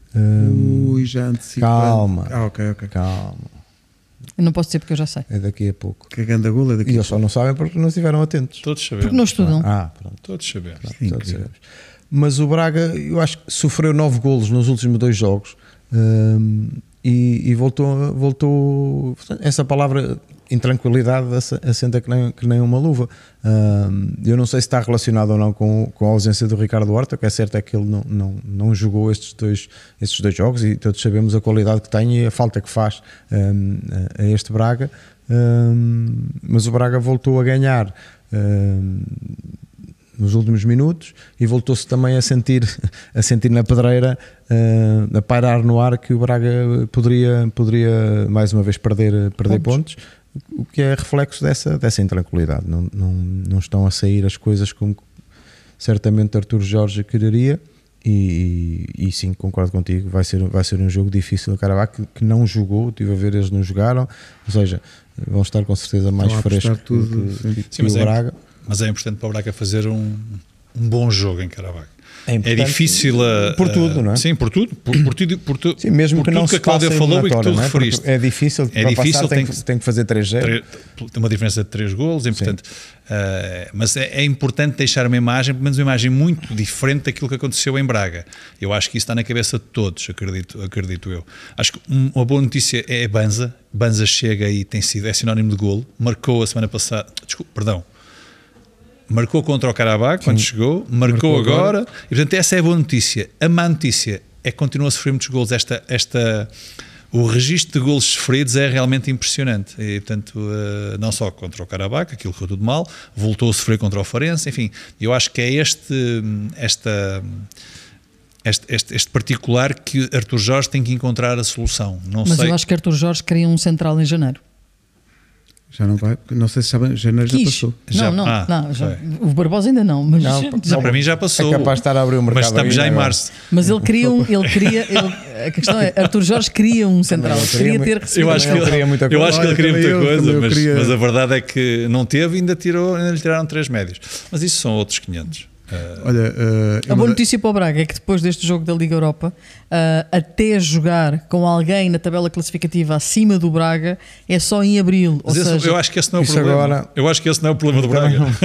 Um, Ui, já antecipando. calma. Ah, ok, ok. Calma, Eu não posso dizer porque eu já sei. é daqui a pouco. Que ganda gol é E daqui. eles só não sabem porque não estiveram atentos. Todos sabemos. Porque não estudam. Ah, pronto. Todos sabemos. Pronto, Sim, todos incrível. sabemos. Mas o Braga, eu acho que sofreu nove golos nos últimos dois jogos, hum, e, e voltou, voltou essa palavra intranquilidade assenta que nem, que nem uma luva. Hum, eu não sei se está relacionado ou não com, com a ausência do Ricardo Horta. O que é certo é que ele não, não, não jogou estes dois, estes dois jogos, e todos sabemos a qualidade que tem e a falta que faz hum, a, a este Braga. Hum, mas o Braga voltou a ganhar hum, nos últimos minutos e voltou-se também a sentir, a sentir na pedreira, uh, a pairar no ar que o Braga poderia, poderia mais uma vez perder, perder pontos. pontos, o que é reflexo dessa, dessa intranquilidade. Não, não, não estão a sair as coisas como certamente Arthur Jorge quereria, e, e, e sim, concordo contigo, vai ser, vai ser um jogo difícil. O Carabao que, que não jogou, estive a ver, eles não jogaram, ou seja, vão estar com certeza mais Estão a apostar frescos tudo, que, sim. que, Sim, que mas o é- Braga. Mas é importante para o Braga fazer um, um bom jogo em Carabao. É É importante difícil a, por tudo, a- não é? Sim, por tudo. Por, por tudo, por tudo Sim, mesmo por que não tudo se a Cláudia passe a falou e que tu eliminatória, não é? Porque referiste. é difícil, É para difícil, passar tem, tem que, que- tem que fazer três zero. Tre- Tem uma diferença de três golos, é importante. Uh, mas é, é importante deixar uma imagem, pelo menos uma imagem muito diferente daquilo que aconteceu em Braga. Eu acho que isso está na cabeça de todos, acredito, acredito eu. Acho que um- uma boa notícia é Banza. Banza chega e tem sido, é sinónimo de golo. Marcou a semana passada, desculpa, perdão, marcou contra o Carabao quando chegou, marcou, Marcou agora, agora. e portanto essa é a boa notícia. A má notícia é que continua a sofrer muitos golos. Esta, esta, o registro de golos sofridos é realmente impressionante, e portanto uh, não só contra o Carabao, aquilo correu tudo mal, voltou a sofrer contra o Farense, enfim, eu acho que é este, esta, este, este, este particular que Arthur Jorge tem que encontrar a solução. Não Mas sei. eu acho que Arthur Jorge queria um central em janeiro. Já não vai, não sei se sabem, janeiro já Quis. passou. Não, Já- não, ah, não já- ok. o Barbosa ainda não, mas, Não, já- Não, para mim já passou. É capaz de estar a abrir o mercado. Mas estamos já em ainda agora. março. mas ele queria um, ele queria, ele- a questão é, Arthur Jorge queria um central, Ele queria queria ter muito- recebido. Eu acho, que Ele ele, queria muita eu coisa. acho que ele Olha, queria também muita eu, coisa, também eu mas, queria. mas a verdade é que não teve e ainda, tirou, ainda lhe tiraram três médios. Mas isso são outros quinhentos. Uh, Olha, eh, A boa notícia para o Braga é que depois deste jogo da Liga Europa, ah, até jogar com alguém na tabela classificativa acima do Braga, é só em abril. Ou mas esse- seja, eu acho que esse não é o isso problema. agora- Eu acho que esse não é o problema do Também Braga.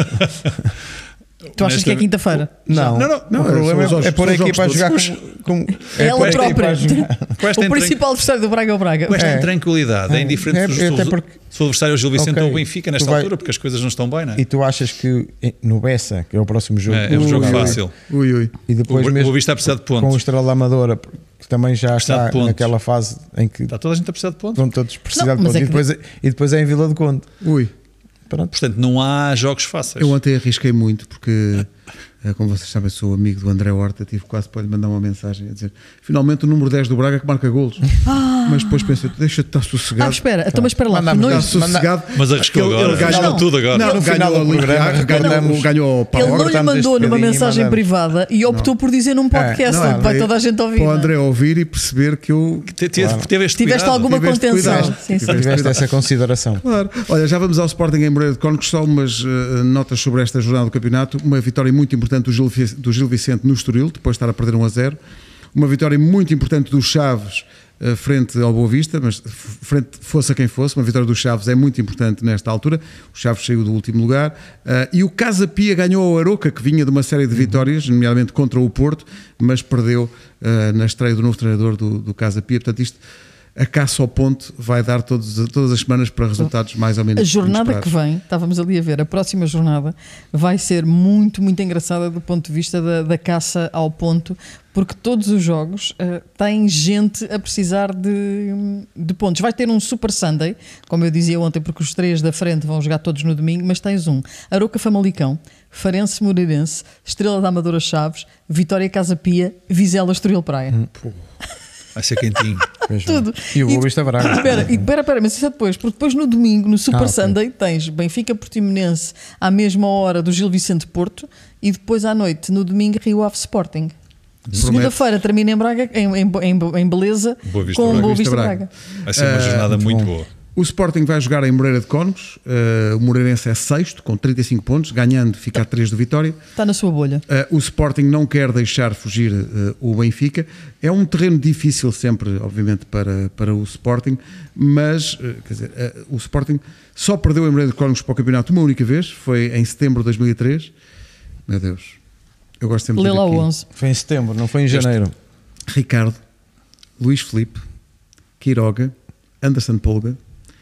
tu achas que é honestamente- quinta-feira? Não, Não, não, não, o problema são os é, é jogos- pôr a são os equipa a jogos jogar todos. como. como é Ela pôr a equipa própria. a jogar. Com esta O intran- principal adversário do Braga é o Braga. Com esta É. intranquilidade, é, É. indiferente É, se, até o- porque- se o adversário é o Gil Vicente Ok, ou o Benfica nesta tu vai- altura, porque as coisas não estão bem, não é? E tu achas que no Bessa, que é o próximo jogo, É, é um que jogo vai- fácil. ui, ui. E depois O- o mesmo Boa Vista está a precisar de pontos. com o Estrela da Amadora, que também já Precisa de está pontos. naquela fase em que Está toda a gente a precisar de pontos. vão todos precisar Não, de mas pontos. é E, que- depois, é- e depois é em Vila do Conde. Ui. Pronto. Portanto, não há jogos fáceis. Eu ontem arrisquei muito porque, eh, como vocês sabem, sou amigo do André Horta, tive quase para lhe mandar uma mensagem a dizer finalmente o número dez do Braga que marca golos. Mas depois pensei, deixa-te estar Ah, sossegado. espera, então, mas espera lá, tu Mandamos não, Está isso. sossegado. Mas arriscou Ele- agora. ele ganhou- Arriscou tudo agora. Não, No ganhou final do ali, programa, ganhou, recordamos- ganhou o Power. ele não lhe cortamos mandou este numa bocadinho e mensagem mandamos. privada e optou por dizer num podcast Não, onde vai veio toda a gente ouvir. Para o não é? André ouvir e perceber que eu. Te- Teve, Claro. teve este Tiveste cuidado. alguma Tiveste contenção. cuidado. Sim, sim. Tiveste essa consideração. Claro. Olha, já vamos ao Sporting em Moreira de Cónegos, só umas eh, notas sobre esta jornada do campeonato. Uma vitória muito importante do Gil, Vic- do Gil Vicente no Estoril, depois de estar a perder um a zero. Uma vitória muito importante do Chaves eh, frente ao Boa Vista, mas f- frente fosse a quem fosse, uma vitória do Chaves é muito importante nesta altura. O Chaves saiu do último lugar. Eh, e o Casa Pia ganhou ao Aroca, que vinha de uma série de vitórias, nomeadamente contra o Porto, mas perdeu eh, na estreia do novo treinador do, do Casa Pia. Portanto, isto, a caça ao ponto vai dar todos, todas as semanas para resultados mais ou menos A jornada que inesperados. vem, estávamos ali a ver, a próxima jornada vai ser muito, muito engraçada do ponto de vista da, da caça ao ponto, porque todos os jogos uh, têm gente a precisar de, de pontos. Vai ter um Super Sunday, como eu dizia ontem, porque os três da frente vão jogar todos no domingo, mas tens um Aroca Famalicão, Farense Moreirense, Estrela da Amadora Chaves, Vitória Casa Pia, Vizela Estoril Praia. Hum. Vai ser quentinho. Pois Tudo. bem. E o Boa Vista Braga. Espera, e espera, espera, mas isso é depois, porque depois no domingo, no Super Ah, ok. Sunday, tens Benfica Portimonense à mesma hora do Gil Vicente Porto e depois à noite, no domingo, Rio Ave Sporting. Segunda-feira termina em Braga, em, em, em, em Beleza, Boa Vista com Braga. Boa Vista Vista Braga. Braga. Vai ser uma Ah, jornada muito muito bom. boa. O Sporting vai jogar em Moreira de Cónegos. Uh, o Moreirense é sexto, com trinta e cinco pontos, ganhando, fica a três do Vitória. Está na sua bolha. Uh, o Sporting não quer deixar fugir uh, o Benfica. É um terreno difícil sempre, obviamente, para, para o Sporting, mas uh, quer dizer, uh, o Sporting só perdeu em Moreira de Cónegos para o campeonato uma única vez, foi em setembro de dois mil e três. Meu Deus, eu gosto sempre Lê de lá dizer o aqui. onze. Foi em setembro, não foi em janeiro. Ricardo, Luís Filipe, Quiroga, Anderson Polga,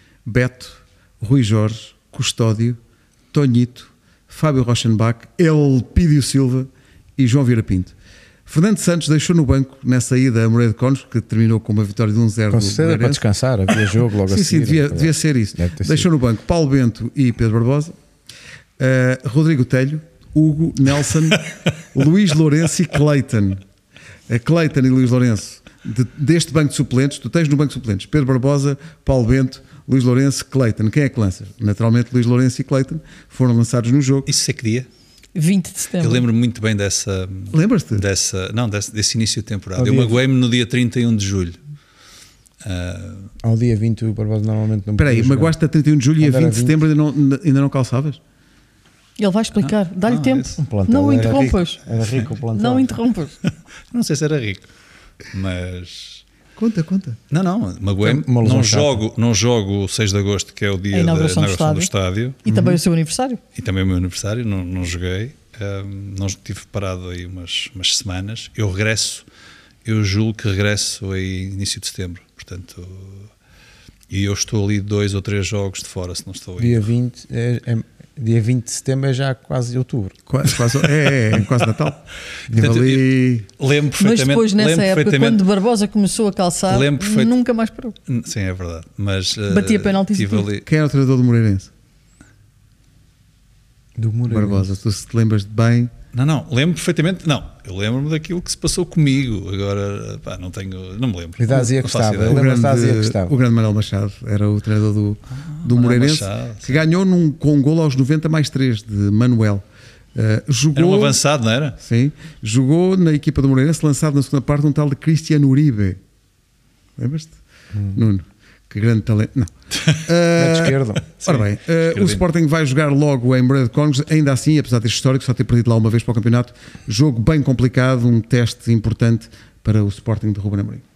Beto, Rui Jorge, Custódio, Tonhito, Fábio Rochenbach, Elpídio Silva e João Vieira Pinto. Fernando Santos deixou no banco nessa ida a Moreira de Cónegos, que terminou com uma vitória de um zero Com do certeza para Moreirense. descansar, havia jogo logo Sim, a sim, seguir. devia, devia ser isso. Deve ter Deixou no banco Paulo Bento e Pedro Barbosa, uh, Rodrigo Telho, Hugo, Nelson, Luís Lourenço e Cleiton. Uh, Cleiton e Luís Lourenço, de, deste banco de suplentes, tu tens no banco de suplentes Pedro Barbosa, Paulo Bento, Luís Lourenço, Cleiton. Quem é que lança? Naturalmente, Luís Lourenço e Cleiton foram lançados no jogo. Isso é que dia? vinte de setembro. Eu lembro-me muito bem dessa. Lembras-te? dessa não, desse, desse início de temporada. Ao Eu dia- magoei-me no dia trinta e um de julho. Ah, Ao dia vinte o Barbosa normalmente não Espera aí, podia jogar. magoaste a trinta e um de julho e a Quando era vinte de setembro ainda não, ainda não calçavas? Ele vai explicar. Dá-lhe não, tempo. esse- O plantel Não o era interrompas. rico, Era rico o plantel. Não interrompas. não sei se era rico, mas. Conta, conta. Não, não, magoei-me. Foi uma lesão Não chata. jogo, não jogo o seis de agosto, que é o dia A da inauguração do inauguração do estádio, E também o seu aniversário. e também o meu aniversário. Não, não joguei, ahm, não estive parado aí umas, umas semanas. Eu regresso, eu julgo que regresso aí início de setembro, portanto. E eu estou ali dois ou três jogos de fora, se não estou aí. Dia vinte, é, é- dia vinte de setembro é já quase outubro. Quase, quase, é, é, é quase Natal. Estive Portanto, ali. Lembro Mas perfeitamente. depois, nessa lembro época, perfeitamente- quando Barbosa começou a calçar, Lembro perfeito- nunca mais parou. Sim, é verdade. Mas Batia uh, penaltis e tive tudo. ali. Quem era o treinador do Moreirense? Do Moreirense. Barbosa, tu se te lembras de bem. Não, não, lembro perfeitamente. Não, eu lembro-me daquilo que se passou comigo. Agora, pá, não tenho, não me lembro. E da Ásia que estava. Eu lembro da Ásia que estava. O grande Manuel Machado era o treinador do, ah, do Moreirense, Machado, que ganhou num, com um golo aos noventa mais três de Manuel. Uh, jogou, era um avançado, não era? Sim, jogou na equipa do Moreirense, lançado na segunda parte um tal de Cristiano Uribe. Lembras-te? Hum. Nuno, que grande talento. Não. Uh, esquerda. Ora bem, uh, o Sporting vai jogar logo em Moreira de Cónegos, ainda assim, apesar deste histórico, só ter perdido lá uma vez para o campeonato, jogo bem complicado, um teste importante para o Sporting de Ruben Amorim.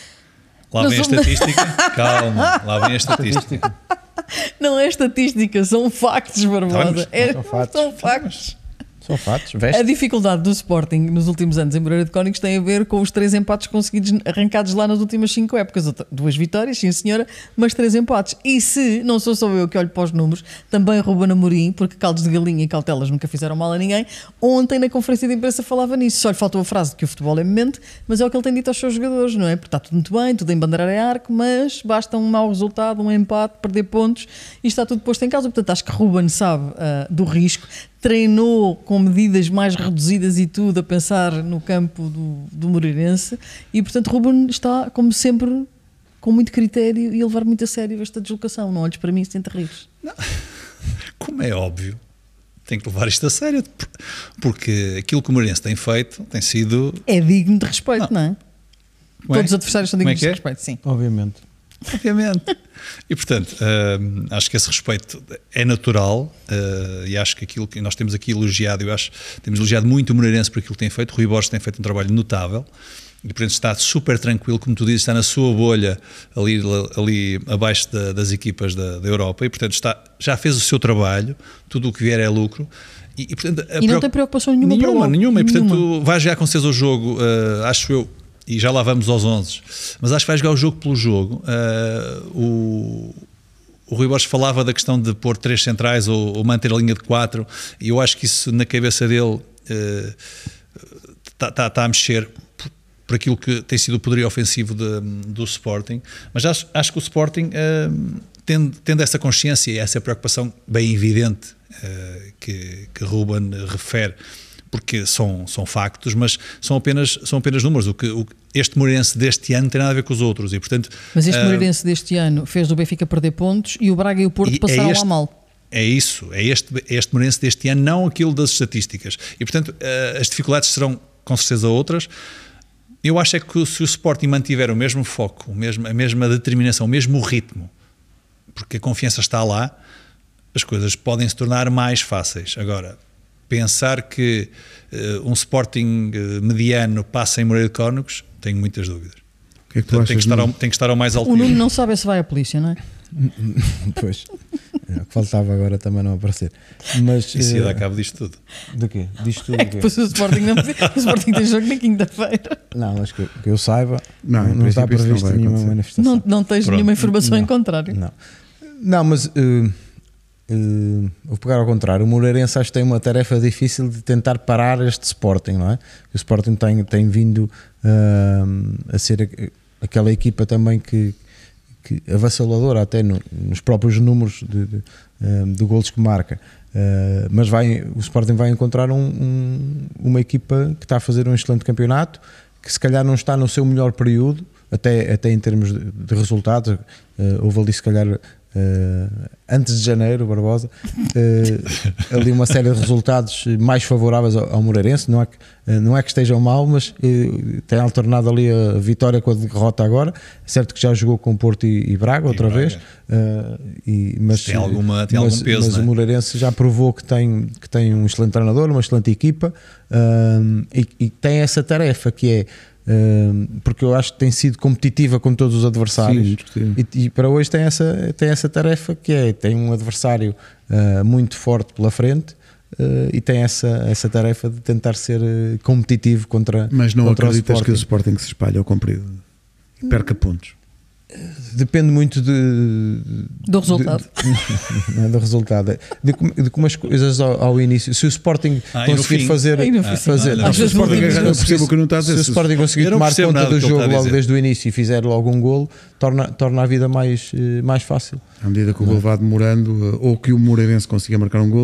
Lá vem a estatística, calma, lá vem a estatística. Não é estatística, são factos, Barbosa. É, são factos. São factos. São fatos, veste. A dificuldade do Sporting nos últimos anos em Moreira de Cónegos tem a ver com os três empates conseguidos arrancados lá nas últimas cinco épocas. Duas vitórias, sim senhora, mas três empates. E se, não sou só eu que olho para os números, também Ruben Amorim, porque caldos de galinha e cautelas nunca fizeram mal a ninguém, ontem na conferência de imprensa falava nisso. Só lhe faltou a frase de que o futebol é mente, mas é o que ele tem dito aos seus jogadores, não é? Porque está tudo muito bem, tudo em bandeirar é arco, mas basta um mau resultado, um empate, perder pontos e está tudo posto em causa. Portanto, acho que Ruben sabe uh, do risco. Treinou com medidas mais reduzidas e tudo, a pensar no campo do, do Moreirense, e portanto Ruben está, como sempre, com muito critério e a levar muito a sério esta deslocação. Não olhes para mim sem te rires. Como é óbvio, tem que levar isto a sério, porque aquilo que o Moreirense tem feito tem sido... É digno de respeito, não, não é? Como Todos os é? adversários são Como dignos é de é? respeito, sim. Obviamente. Obviamente. E portanto, uh, acho que esse respeito é natural, uh, e acho que aquilo que nós temos aqui elogiado, eu acho que temos elogiado muito o Moreirense por aquilo que tem feito. Rui Borges tem feito um trabalho notável e portanto está super tranquilo, como tu dizes, está na sua bolha ali, ali abaixo da, das equipas da, da Europa, e portanto está, já fez o seu trabalho, tudo o que vier é lucro. E, e, portanto, e não tem preocupação nenhuma nenhuma, para nenhuma, e portanto nenhuma. vai jogar com vocês o jogo, uh, acho eu. E já lá vamos aos onze, mas acho que vai jogar o jogo pelo jogo. Uh, o, o Rui Borges falava da questão de pôr três centrais ou, ou manter a linha de quatro, e eu acho que isso na cabeça dele está uh, tá, tá a mexer por, por aquilo que tem sido o poderio ofensivo de, do Sporting, mas acho, acho que o Sporting, uh, tendo, tendo essa consciência e essa preocupação bem evidente uh, que, que Ruben refere, porque são, são factos, mas são apenas, são apenas números. O que, o, este Moreirense deste ano tem nada a ver com os outros. E, portanto, mas este uh, Moreirense deste ano fez do Benfica perder pontos e o Braga e o Porto passaram é este, lá mal. É isso, é este, este Moreirense deste ano, não aquilo das estatísticas. E, portanto, uh, as dificuldades serão com certeza outras. Eu acho é que se o Sporting mantiver o mesmo foco, o mesmo, a mesma determinação, o mesmo ritmo, porque a confiança está lá, as coisas podem se tornar mais fáceis. Agora, pensar que uh, um Sporting uh, mediano passa em Moreira de Cónegos, tenho muitas dúvidas. O que é que tu Portanto, achas, tem, que estar ao, tem que estar ao mais alto O nível. Nuno não sabe se vai à polícia, não é? Pois, é, o que faltava agora também não aparecer. Mas, Isso ia uh, dar cabo disto tudo. de quê? Disto tudo É o que quê? depois o Sporting, não, o Sporting tem jogo na quinta-feira. Não, mas que, que eu saiba, Não, não, em não está princípio isso não previsto vai nenhuma acontecer. manifestação. Não, não tens Pronto. nenhuma informação Não. em contrário. Não, não mas uh, uh, vou pegar ao contrário. O Moreirense acho que tem uma tarefa difícil de tentar parar este Sporting, não é? O Sporting tem, tem vindo uh, a ser aquela equipa também que, que avassaladora até no, nos próprios números de, de, uh, de golos que marca. Uh, mas vai, o Sporting vai encontrar um, um, uma equipa que está a fazer um excelente campeonato, que se calhar não está no seu melhor período, até, até em termos de, de resultados. Uh, houve ali se calhar uh, antes de janeiro, Barbosa, uh, ali uma série de resultados mais favoráveis ao, ao Moreirense. Não é que, uh, não é que estejam mal, mas uh, tem alternado ali a vitória com a derrota agora. É certo que já jogou com Porto e, e Braga outra e Braga. vez, uh, e, mas, Tem alguma- tem mas, algum peso, mas não é? o Moreirense já provou que tem, que tem um excelente treinador, uma excelente equipa, um, e, e tem essa tarefa que é, um, porque eu acho que tem sido competitiva com todos os adversários. Sim, sim. E, e para hoje tem essa, tem essa tarefa que é, tem um adversário uh, muito forte pela frente, uh, e tem essa, essa tarefa de tentar ser uh, competitivo contra, Mas não contra acreditas o que o Sporting. Sporting se espalhe ao comprido e perca pontos? Depende muito de, Do resultado. de, não é do resultado, de, como- de como as coisas ao, ao início, se o Sporting Ah, e no conseguir fim? fazer, Aí no fim, fazer sim. não, Às se o vezes não Sporting, digo, eu se- percebo o que não está a se dizer. o Sporting conseguir Eu não tomar percebo conta nada do do que ele jogo está a logo dizer. desde o início e fizer logo um golo, torna, torna a vida mais, eh, mais fácil. À medida que o gol vá demorando, uh, ou que o Moreirense consiga marcar um gol,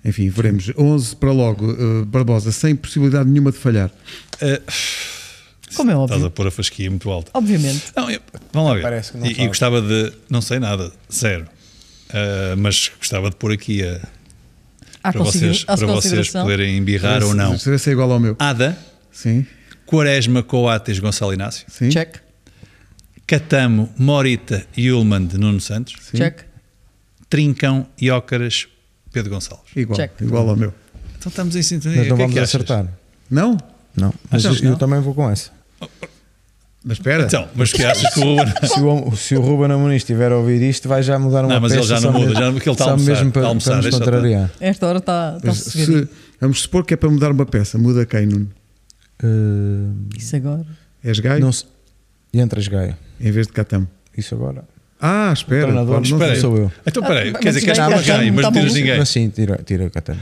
Enfim, veremos. onze para logo, uh, Barbosa, sem possibilidade nenhuma de falhar. Uh, Como é óbvio. Estás a pôr a fasquia muito alta. Obviamente. Não, eu, vamos lá ver. Parece que não e, e sabe. gostava de. Não sei nada, zero. Uh, mas gostava de pôr aqui a, À para consider- vocês, à para vocês consideração. poderem embirrar ou não. Se se é igual ao meu. Ada, Sim, Quaresma, Coates, Gonçalo Inácio. sim. Check. Catamo, Morita e Ullmann de Nuno Santos. Sim. Check. Trincão e Ócaras, Pedro Gonçalves. Igual, Check. igual ao meu. Então estamos em sintonia. Mas não O que é vamos que achas? acertar. Não? Não, mas Achas eu, que não? eu também vou com essa. Mas espera. Então, mas o que achas que o Ruben. Se o, se o Ruben Amorim estiver a ouvir isto, vai já mudar uma Não, mas ele peça já não só muda, mesmo- já- porque ele está a só almoçar, mesmo está a para, almoçar, para nos deixa ele contrariar. Esta hora está tá Mas sossegadinho. se, vamos supor que é para mudar uma peça. Muda quem, Nuno? Uh, Isso agora. És Gaio? não se- E entras Gaia. Em vez de Catamo. Isso agora. Ah, espera. treinador, pode não espera ser. aí. Sou eu. Então, peraí, Ah, quer dizer mas que és já- para já- ganhar, mas tá não tiras bom. ninguém. Mas sim, tira, tira a Catano.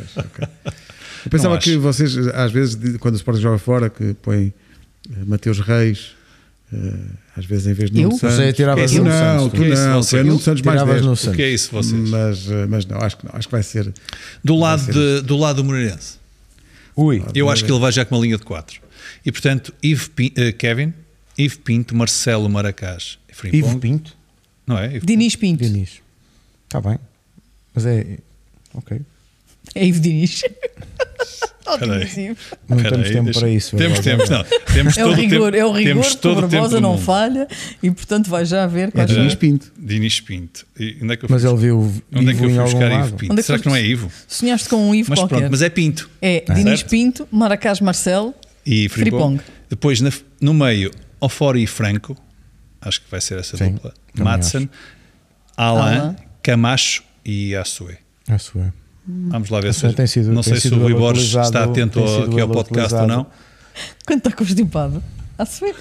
Eu pensava Não que acho. vocês, às vezes, de- quando o Sporting joga fora, que põem eh, Mateus Reis, eh, às vezes em vez de Eu? Nuno Santos. Você tiravas tu Nuno não, Santos, tu tu. Que é isso, não, você? tu é Nuno Eu? Santos mais Tiravas dez. no O que é Santos. isso, vocês? Mas, eh, mas não, acho que não, acho que vai ser. Do lado, ser de, do lado do Moreirense, Ui. eu acho que ele vai já com uma linha de quatro. E, portanto, Ivo Pin- eh, Kevin, Ivo Pinto, Marcelo Maracás e Frimpong. Ivo Pinto. Não é? Ivo Diniz Pinto. Diniz. Está bem. Mas é. Ok. É Ivo Diniz. Espera aí. Ótimo. Não Espera temos aí, tempo deixa- para isso. Temos agora. tempo, não. Temos É o todo rigor, tempo, é o rigor temos que o todo o tempo Barbosa do não mundo. falha e, portanto, vai já ver É quais Diniz são. Pinto. Diniz Pinto. E onde é que eu Mas fui ele viu buscar- Onde é que Ivo eu em fui algum buscar Ivo lado. Pinto? Onde é que Será tu- que não é Ivo? Sonhaste com um Ivo Mas qualquer. pronto, mas é Pinto. É Ah, Diniz certo. Pinto, Maracás Marcelo. E Frimpong. Frimpong. Depois, na- no meio, Ofori e Franco. Acho que vai ser essa Sim, dupla. também Madsen, Alain, Alain. Camacho e Assué. A sua. Vamos lá ver Essa se. tem sido- não tem sei se sido o Rui ele Borges utilizado- está atento tem sido aqui ao ele podcast ou utilizado. não. Quando está constipado. A sua.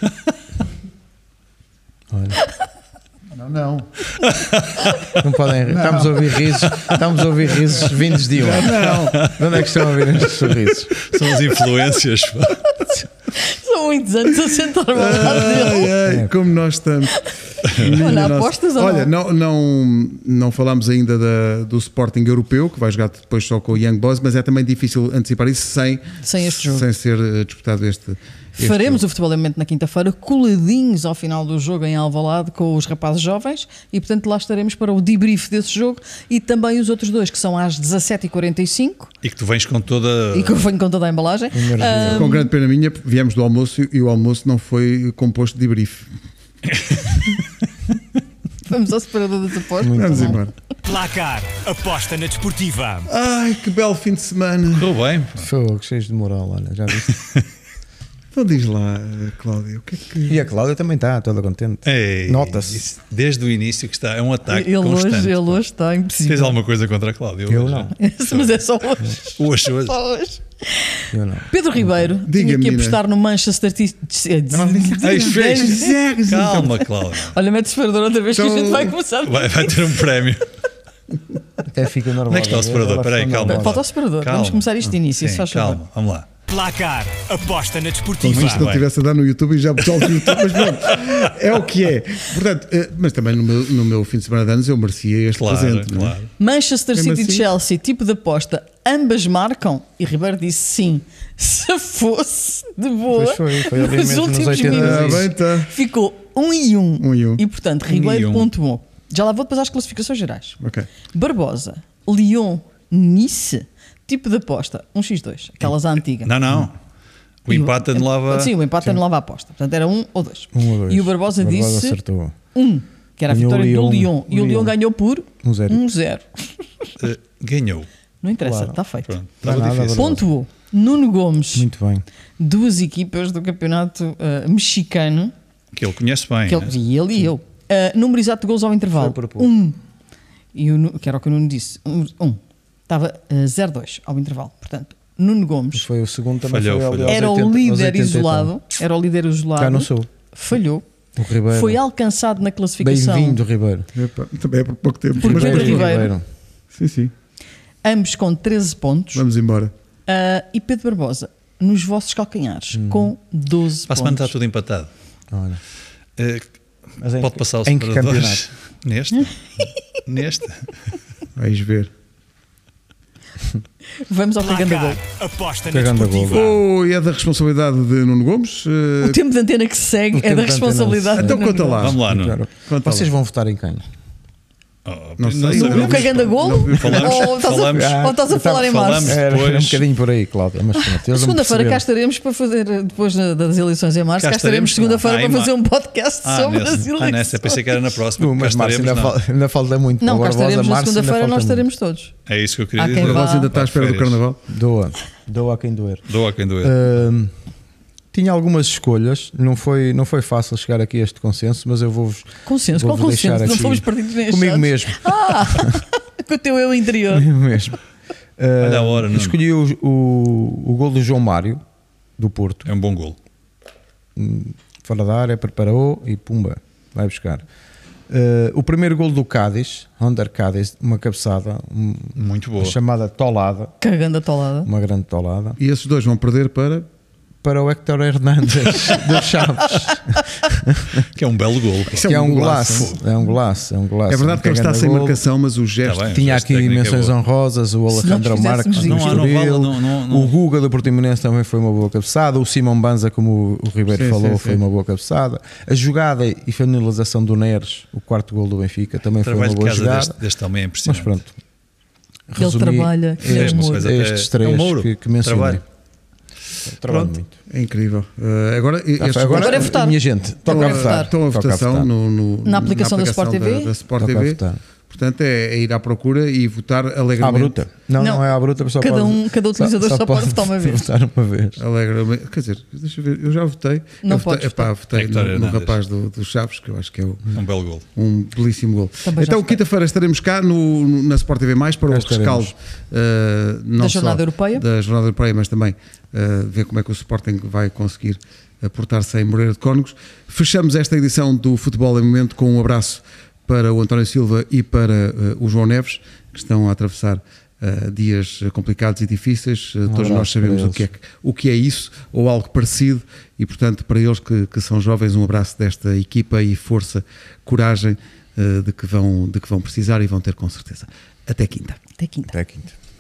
Olha. Não, não. Não podem. Estamos a ouvir risos. Estamos a ouvir risos vindos de onde? Não. De onde é que estão a ouvir estes sorrisos? São as influências. pá. São muitos anos a sentar ao lado Ai, dele. ai, É. como nós estamos. Minha Olha, nossa- apostas ou Olha, não? não, não, não falámos ainda da- do Sporting europeu, que vai jogar depois só com o Young Boys, mas é também difícil antecipar isso sem, Sem este jogo. sem ser eh, disputado este. este Faremos jogo. o Futebol em Mente na quinta-feira, coladinhos ao final do jogo em Alvalade com os rapazes jovens e, portanto, lá estaremos para o debrief desse jogo e também os outros dois, que são às dezassete e quarenta e cinco E que tu vens com toda. e que eu venho com toda a embalagem. Energia. Ah, Com grande pena minha, viemos do almoço e o almoço não foi composto de debrief. vamos ao separador das apostas. Vamos Tá bom. embora. Placar, aposta na desportiva. Ai, que belo fim de semana. Correu bem. pá. Fogo, cheios de moral, olha, já viste? Então diz lá, eh, Cláudio, o que é que. E a Cláudia também está, toda contente. Ei, Nota-se. isso Desde o início que está. É um ataque Ele hoje, constante. ele pá. hoje está Tens impossível. alguma coisa contra a Cláudia? Eu hoje? não. Mas é só hoje. Hoje, hoje. Só hoje. Eu não. Pedro Ribeiro Diga, tinha que menina. apostar no Manchester City. Ai, fez. Calma, Cláudia. Olha, mete o separador outra vez que a Então- gente vai começar. Vai, vai ter um prémio. Até fica normal. Onde é que está o separador? Espera aí, calma. Falta o separador. Calma. Vamos começar isto de início. Sim, se faz favor. calma, vamos lá. Placar, aposta na Como desportiva. se isto não bem. estivesse a dar no YouTube e já pessoal do YouTube, mas pronto, é o que é. Portanto, eh, mas também no meu, no meu fim de semana de anos eu merecia este Claro, presente. não é? claro. Manchester Mesmo City e assim? Chelsea, tipo de aposta, ambas marcam? E Ribeiro disse sim. Se fosse de boa, Pois foi, foi ali nos mesmo nos últimos oitenta. minutos, Ah, bem, tá. ficou um e um. Um e um. E portanto, Ribeiro e um. pontuou. Já lá vou depois às classificações gerais. Ok. Barbosa, Lyon, Nice, tipo de aposta, um por dois, aquelas à antiga. Não, não. O E empate anulava. Sim, o empate anulava a aposta. Portanto, era um ou dois. Um ou dois. E o Barbosa, disse acertou. um, que era a Ganhou vitória o do Lyon. Lyon. E o O Lyon Lyon. ganhou por Um zero. um zero. eh, ganhou. Não interessa, Claro. está feito. Pronto, Não é estava nada, difícil. Barbosa. Pontuou Nuno Gomes, Muito bem. duas equipas do campeonato ah, mexicano, Que ele conhece bem. que ele, né? e ele e eu. Ah, número exato de gols ao intervalo: Foi por pouco. um. E o, Nu- que era o que o Nuno disse: um. um. Estava ah, zero dois ao intervalo. Portanto, Nuno Gomes Foi o segundo também. Falhou, foi ali falhou. aos era oitenta, o aos líder oitenta e tal. isolado. Era o líder isolado. Cá não sou. Falhou. O Ribeiro. Foi alcançado na classificação. Bem-vindo, Ribeiro. Epá, também é por pouco tempo. Por mas Pedro pronto. Ribeiro. Sim, sim. Ambos com treze pontos. Vamos embora. Ah, e Pedro Barbosa nos vossos calcanhares com doze Para a semana está pontos. tudo empatado. Olha. Eh, Mas em pode que- passar o em que separador. campeonato? Neste? Neste? Vais ver. Vamos ao cagando a gol. Placar, aposta na Cagando a gol. desportiva. Oh, e é da responsabilidade de Nuno Gomes? Uh, O tempo de antena que se segue O é tempo da de antena responsabilidade. Então do conta Nuno lá. Vamos lá, Nuno. Claro. Conta Vocês lá. vão votar em quem? Oh, Não sei. Gomes. sabemos. No cagando a gol? Falamos- Ou estás a, falamos- ou estás a falar em março? falamos- Era, era um Depois- bocadinho por aí, Cláudia. Mas pronto, eles vão Segunda-feira cá perceber. estaremos para fazer, depois da- das eleições em março, Cá cá estaremos estaremos? segunda-feira Ah, para em fazer mar- um podcast Ah, sobre as nessa, ah, eleições. nessa, pensei que era na próxima. Uh, Cá mas Márcio, estaremos, ainda, não. falta, ainda falta muito. Não, cá Agora vós a estaremos na março, ainda segunda-feira, falta nós muito. estaremos todos. É isso que eu queria Há quem dizer. vá. Você ainda está à espera do Férias. carnaval? Doa, doa a quem doer. Doa a quem doer. Ahm, tinha algumas escolhas, não foi, não foi fácil chegar aqui a este consenso, mas eu vou-vos. Consenso, qual vou-vos consenso? deixar Não aqui fomos partidos nem comigo achados. mesmo. Ah, com o teu eu interior. Comigo mesmo. Ah, Olha a hora, Nuno. escolhi o, o, o gol do João Mário, do Porto. É um bom golo. Fora da área, preparou e pumba, vai buscar. Uh, o primeiro gol do Cádiz, Under Cádiz, uma cabeçada, um- Muito boa. uma chamada tolada, Cagando a tolada. uma grande tolada, E esses dois vão perder para. para o Héctor Hernández dos Chaves, Que é um belo golo. Isso que é um um golaço. golaço, é um golaço, é um golaço. É verdade que ele está Cagando sem gol. marcação, mas o gesto. Tá bem. Tinha O gesto aqui técnico é menções boa. honrosas, o Se Alejandro nós Marques fizéssemos do isso. Não há, não Estoril, vale, não- não- não- o Guga do Portimonense também foi uma boa cabeçada, o Simão Banza, como o Ribeiro Sim, falou, sim, foi sim. uma boa cabeçada, a jogada e finalização do Neres, o quarto gol do Benfica, também O foi uma trabalho de boa casa jogada. deste, deste homem é Mas impressionante. pronto. Ele Resumi trabalha, ele é Fez uma amor. coisa até- estes três é um Mouro. que, que mencionei. Trabalho. Trabalho Pronto. muito. É incrível. Uh, agora, estes Agora, Agora é votar. minha gente, toca Agora a é votar. votar. estão a Toca a votação votar. no, no- Na aplicação da Sport T V? Da, da Sport Toca a T V. votar. Portanto, é, é ir à procura e votar À alegremente. bruta? Não, não, Não. é à bruta, só Cada pode, um- cada utilizador só pode votar uma vez. votar uma vez. Alegremente. Quer dizer, deixa eu ver, eu já votei. Não eu votei, podes epá, votei Héctor no, no Hernández. rapaz do, do Chaves, que eu acho que é o- Um belo golo. um belíssimo gol. Também já Então, votei. quinta-feira estaremos cá no, no- na Sport T V mais para Cá o estaremos. rescaldo uh, não Da só jornada europeia. da jornada europeia, mas também uh, ver como é que o Sporting vai conseguir uh, portar-se em Moreira de Cónegos. Fechamos esta edição do Futebol em Momento com um abraço para o António Silva e para uh, o João Neves, que estão a atravessar uh, dias complicados e difíceis. Uh, todos abraço nós sabemos para o que, é, que- o que é isso, ou algo parecido, e portanto, para eles que, que são jovens, um abraço desta equipa e força, coragem uh, de, que vão, de que vão precisar e vão ter com certeza. Até quinta. Até quinta. Até quinta.